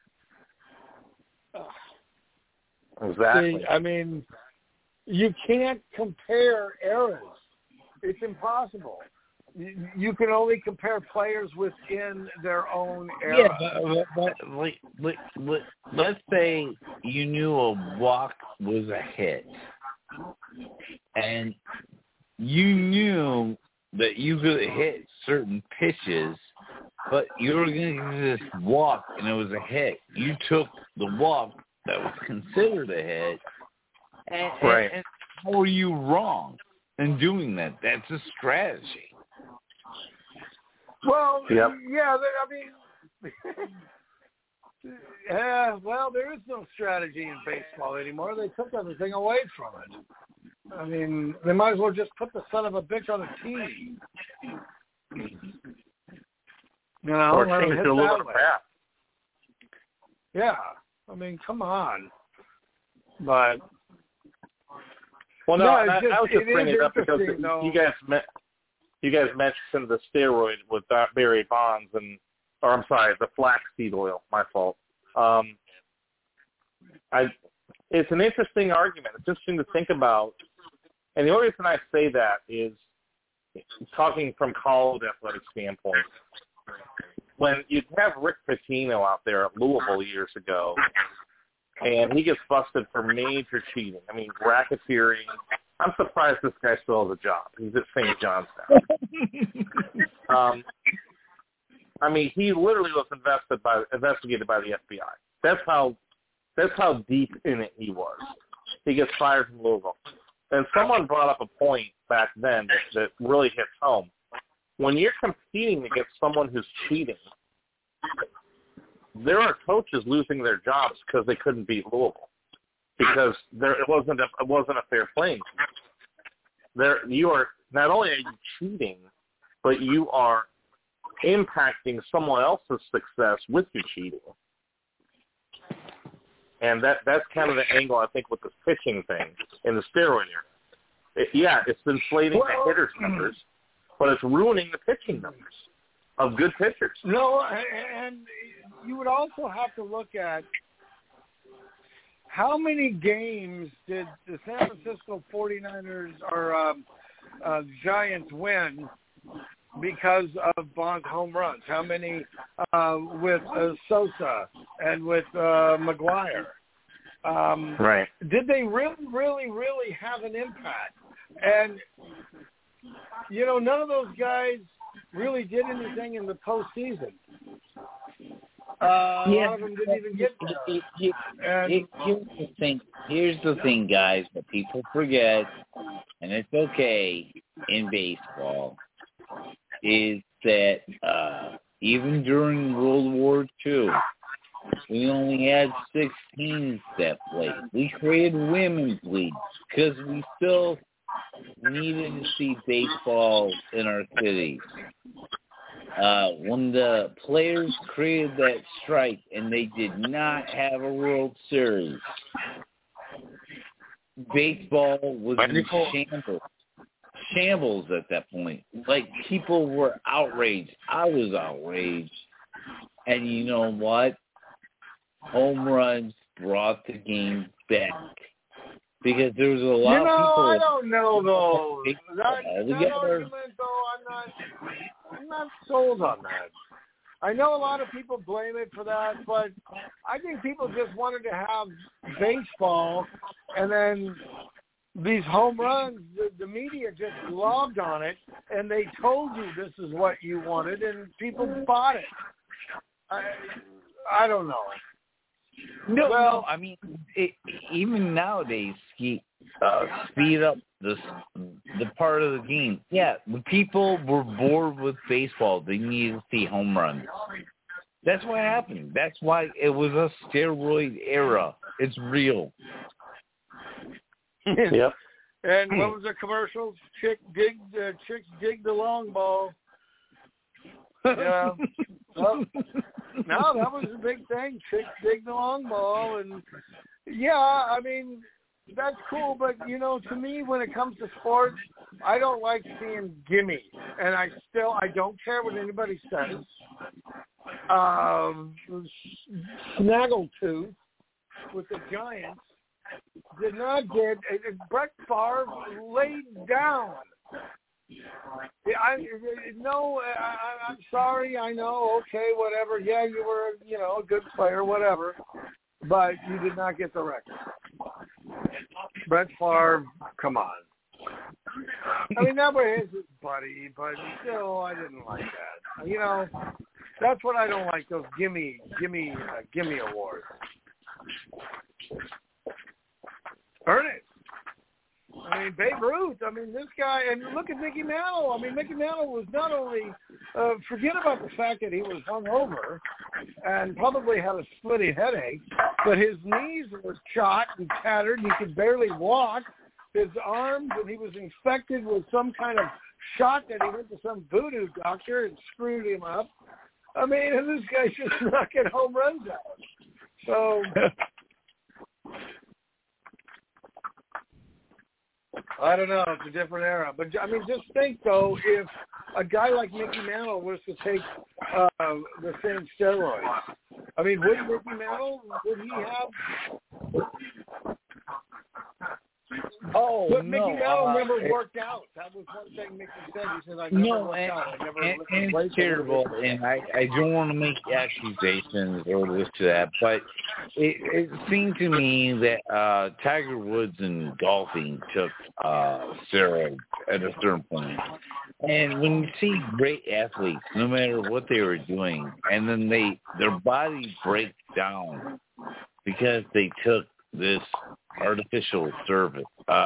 Exactly. See, I mean, you can't compare eras. It's impossible. You can only compare players within their own era. Yeah, but let's say you knew a walk was a hit, and you knew that you could hit certain pitches, but you were going to get this walk, and it was a hit. You took the walk that was considered a hit, and how were you wrong in doing that? That's a strategy. Well, yep. Yeah, I mean, there is no strategy in baseball anymore. They took everything away from it. I mean, they might as well just put the son of a bitch on a team. Or change it a little bit. Yeah, I mean, come on. But well, no, I was just bringing it up because you guys mentioned the steroid with Barry Bonds the flaxseed oil. My fault. It's an interesting argument. It's interesting to think about. And the only reason I say that is talking from college athletic standpoint. When you have Rick Pitino out there at Louisville years ago, and he gets busted for major cheating. I mean, racketeering. I'm surprised this guy still has a job. He's at St. John's now. I mean, he literally was investigated by the FBI. That's how deep in it he was. He gets fired from Louisville. And someone brought up a point back then that really hits home. When you're competing against someone who's cheating, there are coaches losing their jobs because they couldn't beat Louisville because it wasn't a fair playing field. You are not only are you cheating, but you are impacting someone else's success with your cheating. And that's kind of the angle, I think, with this pitching thing in the steroid era. It's inflating the hitters' numbers, but it's ruining the pitching numbers of good pitchers. No, and you would also have to look at how many games did the San Francisco 49ers or Giants win because of Bonds' home runs? How many with Sosa and with McGuire? Right. Did they really, really, really have an impact? And, none of those guys really did anything in the postseason. A lot of them didn't even get there. Here's the thing, guys, that people forget, and it's okay in baseball, is that even during World War II, we only had 6 teams that played. We created women's leagues because we still needed to see baseball in our cities. When the players created that strike and they did not have a World Series, baseball was in shambles at that point. Like, people were outraged. I was outraged. And you know what? Home runs brought the game back. Because there was a lot of people. I don't know though. That argument though, I'm not sold on that. I know a lot of people blame it for that, but I think people just wanted to have baseball, and then these home runs, the media just lobbed on it, and they told you this is what you wanted, and people bought it. I don't know. No, I mean, even nowadays, speed up the part of the game. Yeah, the people were bored with baseball. They needed to see home runs. That's what happened. That's why it was a steroid era. It's real. Yep. And what was the commercial? Chicks dig the long ball. Yeah. Well, no, that was a big thing. Chicks dig the long ball, and yeah, I mean that's cool. But to me, when it comes to sports, I don't like seeing gimme, and I don't care what anybody says. Snaggletooth with the Giants did not get. Brett Favre laid down. I'm sorry. I know. Okay, whatever. Yeah, you were, a good player, whatever. But you did not get the record. Brett Favre, come on. I mean, that was his buddy, but still, I didn't like that. That's what I don't like. Those gimme awards. Earn it. I mean, Babe Ruth, this guy, and look at Mickey Mantle. Mickey Mantle was not only, forget about the fact that he was hungover and probably had a splitting headache, but his knees were shot and tattered, and he could barely walk. His arms, and he was infected with some kind of shot that he went to some voodoo doctor and screwed him up. And this guy's just knocking home runs out. So... I don't know. It's a different era. But, just think, though, if a guy like Mickey Mantle was to take the same steroids, would Mickey Mantle, would he have... Oh, but Mickey Mantle never worked out. That was one thing Mickey said. He said, I never worked out. I never and it's terrible, and I don't want to make accusations or this to that, but it seemed to me that Tiger Woods in golfing took steroids at a certain point. And when you see great athletes, no matter what they were doing, and then their body breaks down because they took this artificial service.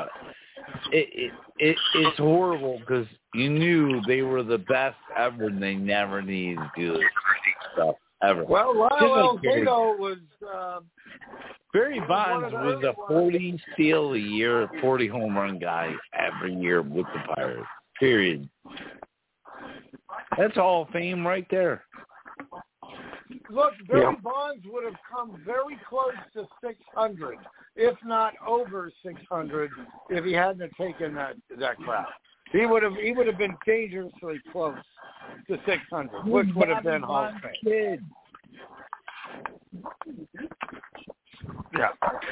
It's horrible because you knew they were the best ever and they never needed to do this stuff ever. Well, Lyle Alzado was... Barry Bonds was a 40 steal a year, 40 home run guy every year with the Pirates. Period. That's Hall of Fame right there. Look, Barry Bonds would have come very close to 600, if not over 600, if he hadn't have taken that crap. He would have been dangerously close to 600, which would have been Hall of Fame. Kid. Yeah.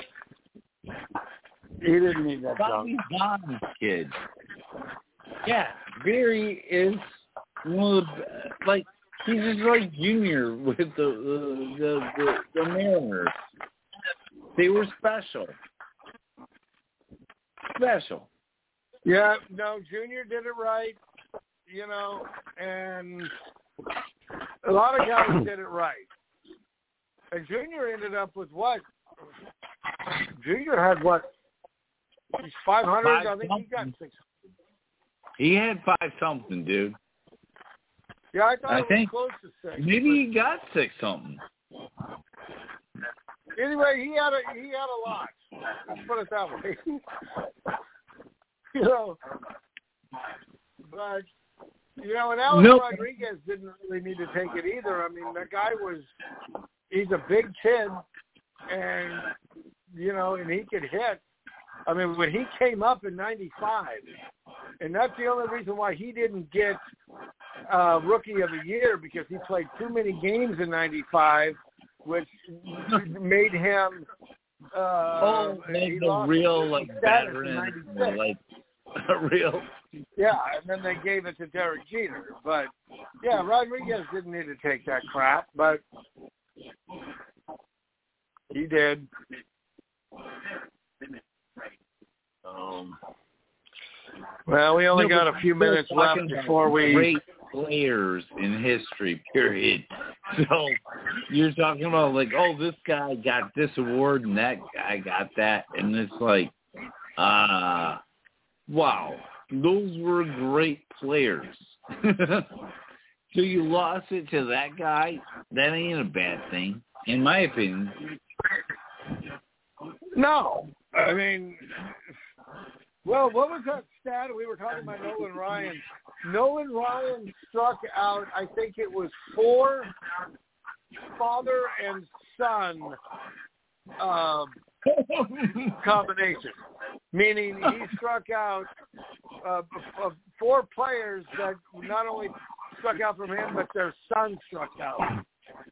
He didn't need that Bobby Bonds kid. Yeah, Barry is one of the, he's just like Junior with the Mariners. They were special. Yeah, no, Junior did it right, and a lot of guys did it right. And Junior ended up with what? Junior had what? He's 500. I think he got 600. He had 5-something, dude. Yeah, I thought it was close to 6. Maybe he got 6-something. Anyway, he had a lot. Let's put it that way. But and Alex Rodriguez didn't really need to take it either. That guy he's a big kid, and and he could hit. When he came up in '95, and that's the only reason why he didn't get Rookie of the Year, because he played too many games in '95, which made him Like the real like veteran, like a real. Yeah, and then they gave it to Derek Jeter. But yeah, Rodriguez didn't need to take that crap, but he did. Well, we only got a few minutes left before we. Great players in history, period. So you're talking about like, oh, this guy got this award and that guy got that, and it's like, wow, those were great players. So you lost it to that guy. That ain't a bad thing, in my opinion. No, I mean. Well, what was that stat? We were talking about Nolan Ryan. Nolan Ryan struck out, I think it was 4 father and son combinations, meaning he struck out 4 players that not only struck out from him, but their son struck out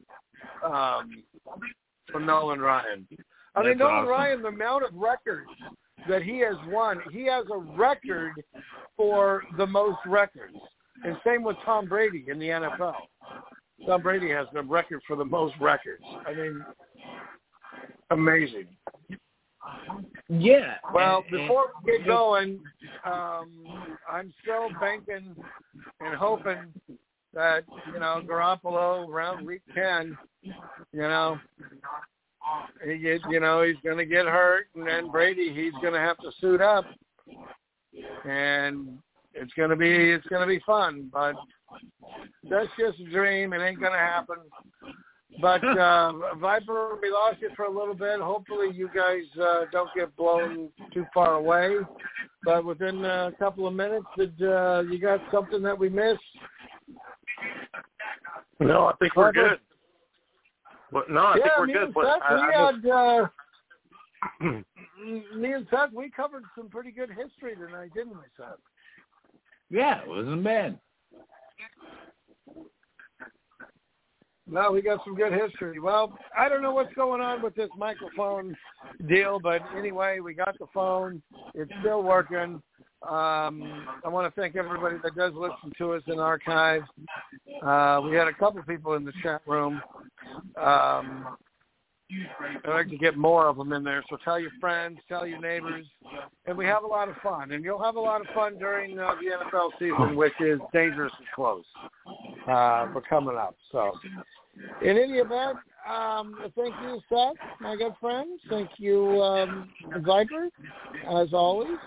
from Nolan Ryan. I mean, Nolan Ryan, the amount of records that he has won, he has a record for the most records. And same with Tom Brady in the NFL. Tom Brady has the record for the most records. I mean, amazing. Yeah. Well, before we get going, I'm still banking and hoping that, Garoppolo around week 10, he's going to get hurt, and then Brady, he's going to have to suit up, and it's going to be fun. But that's just a dream. It ain't going to happen. But Viper, we lost you for a little bit. Hopefully, you guys don't get blown too far away. But within a couple of minutes, did you got something that we missed? No, I think we're good. But no, I think we're good. Me and Seth, we covered some pretty good history tonight, didn't we, Seth? Yeah, it wasn't bad. No, we got some good history. Well, I don't know what's going on with this microphone deal, but anyway, we got the phone. It's still working. I want to thank everybody that does listen to us in archive. We had a couple people in the chat room. I'd like to get more of them in there. So tell your friends, tell your neighbors, and we have a lot of fun. And you'll have a lot of fun during the NFL season, which is dangerously close for coming up. So in any event, thank you, Seth, my good friend. Thank you, Viper, as always.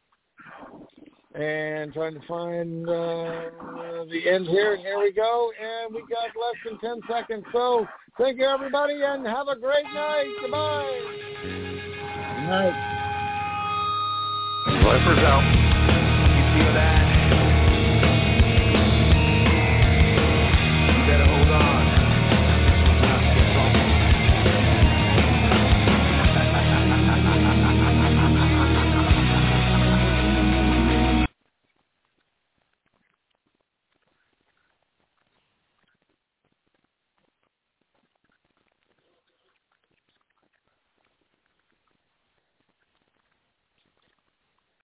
And trying to find the end here. And here we go. And we got less than 10 seconds. So thank you, everybody, and have a great night. Goodbye. Good night. Viper's out. You feel that?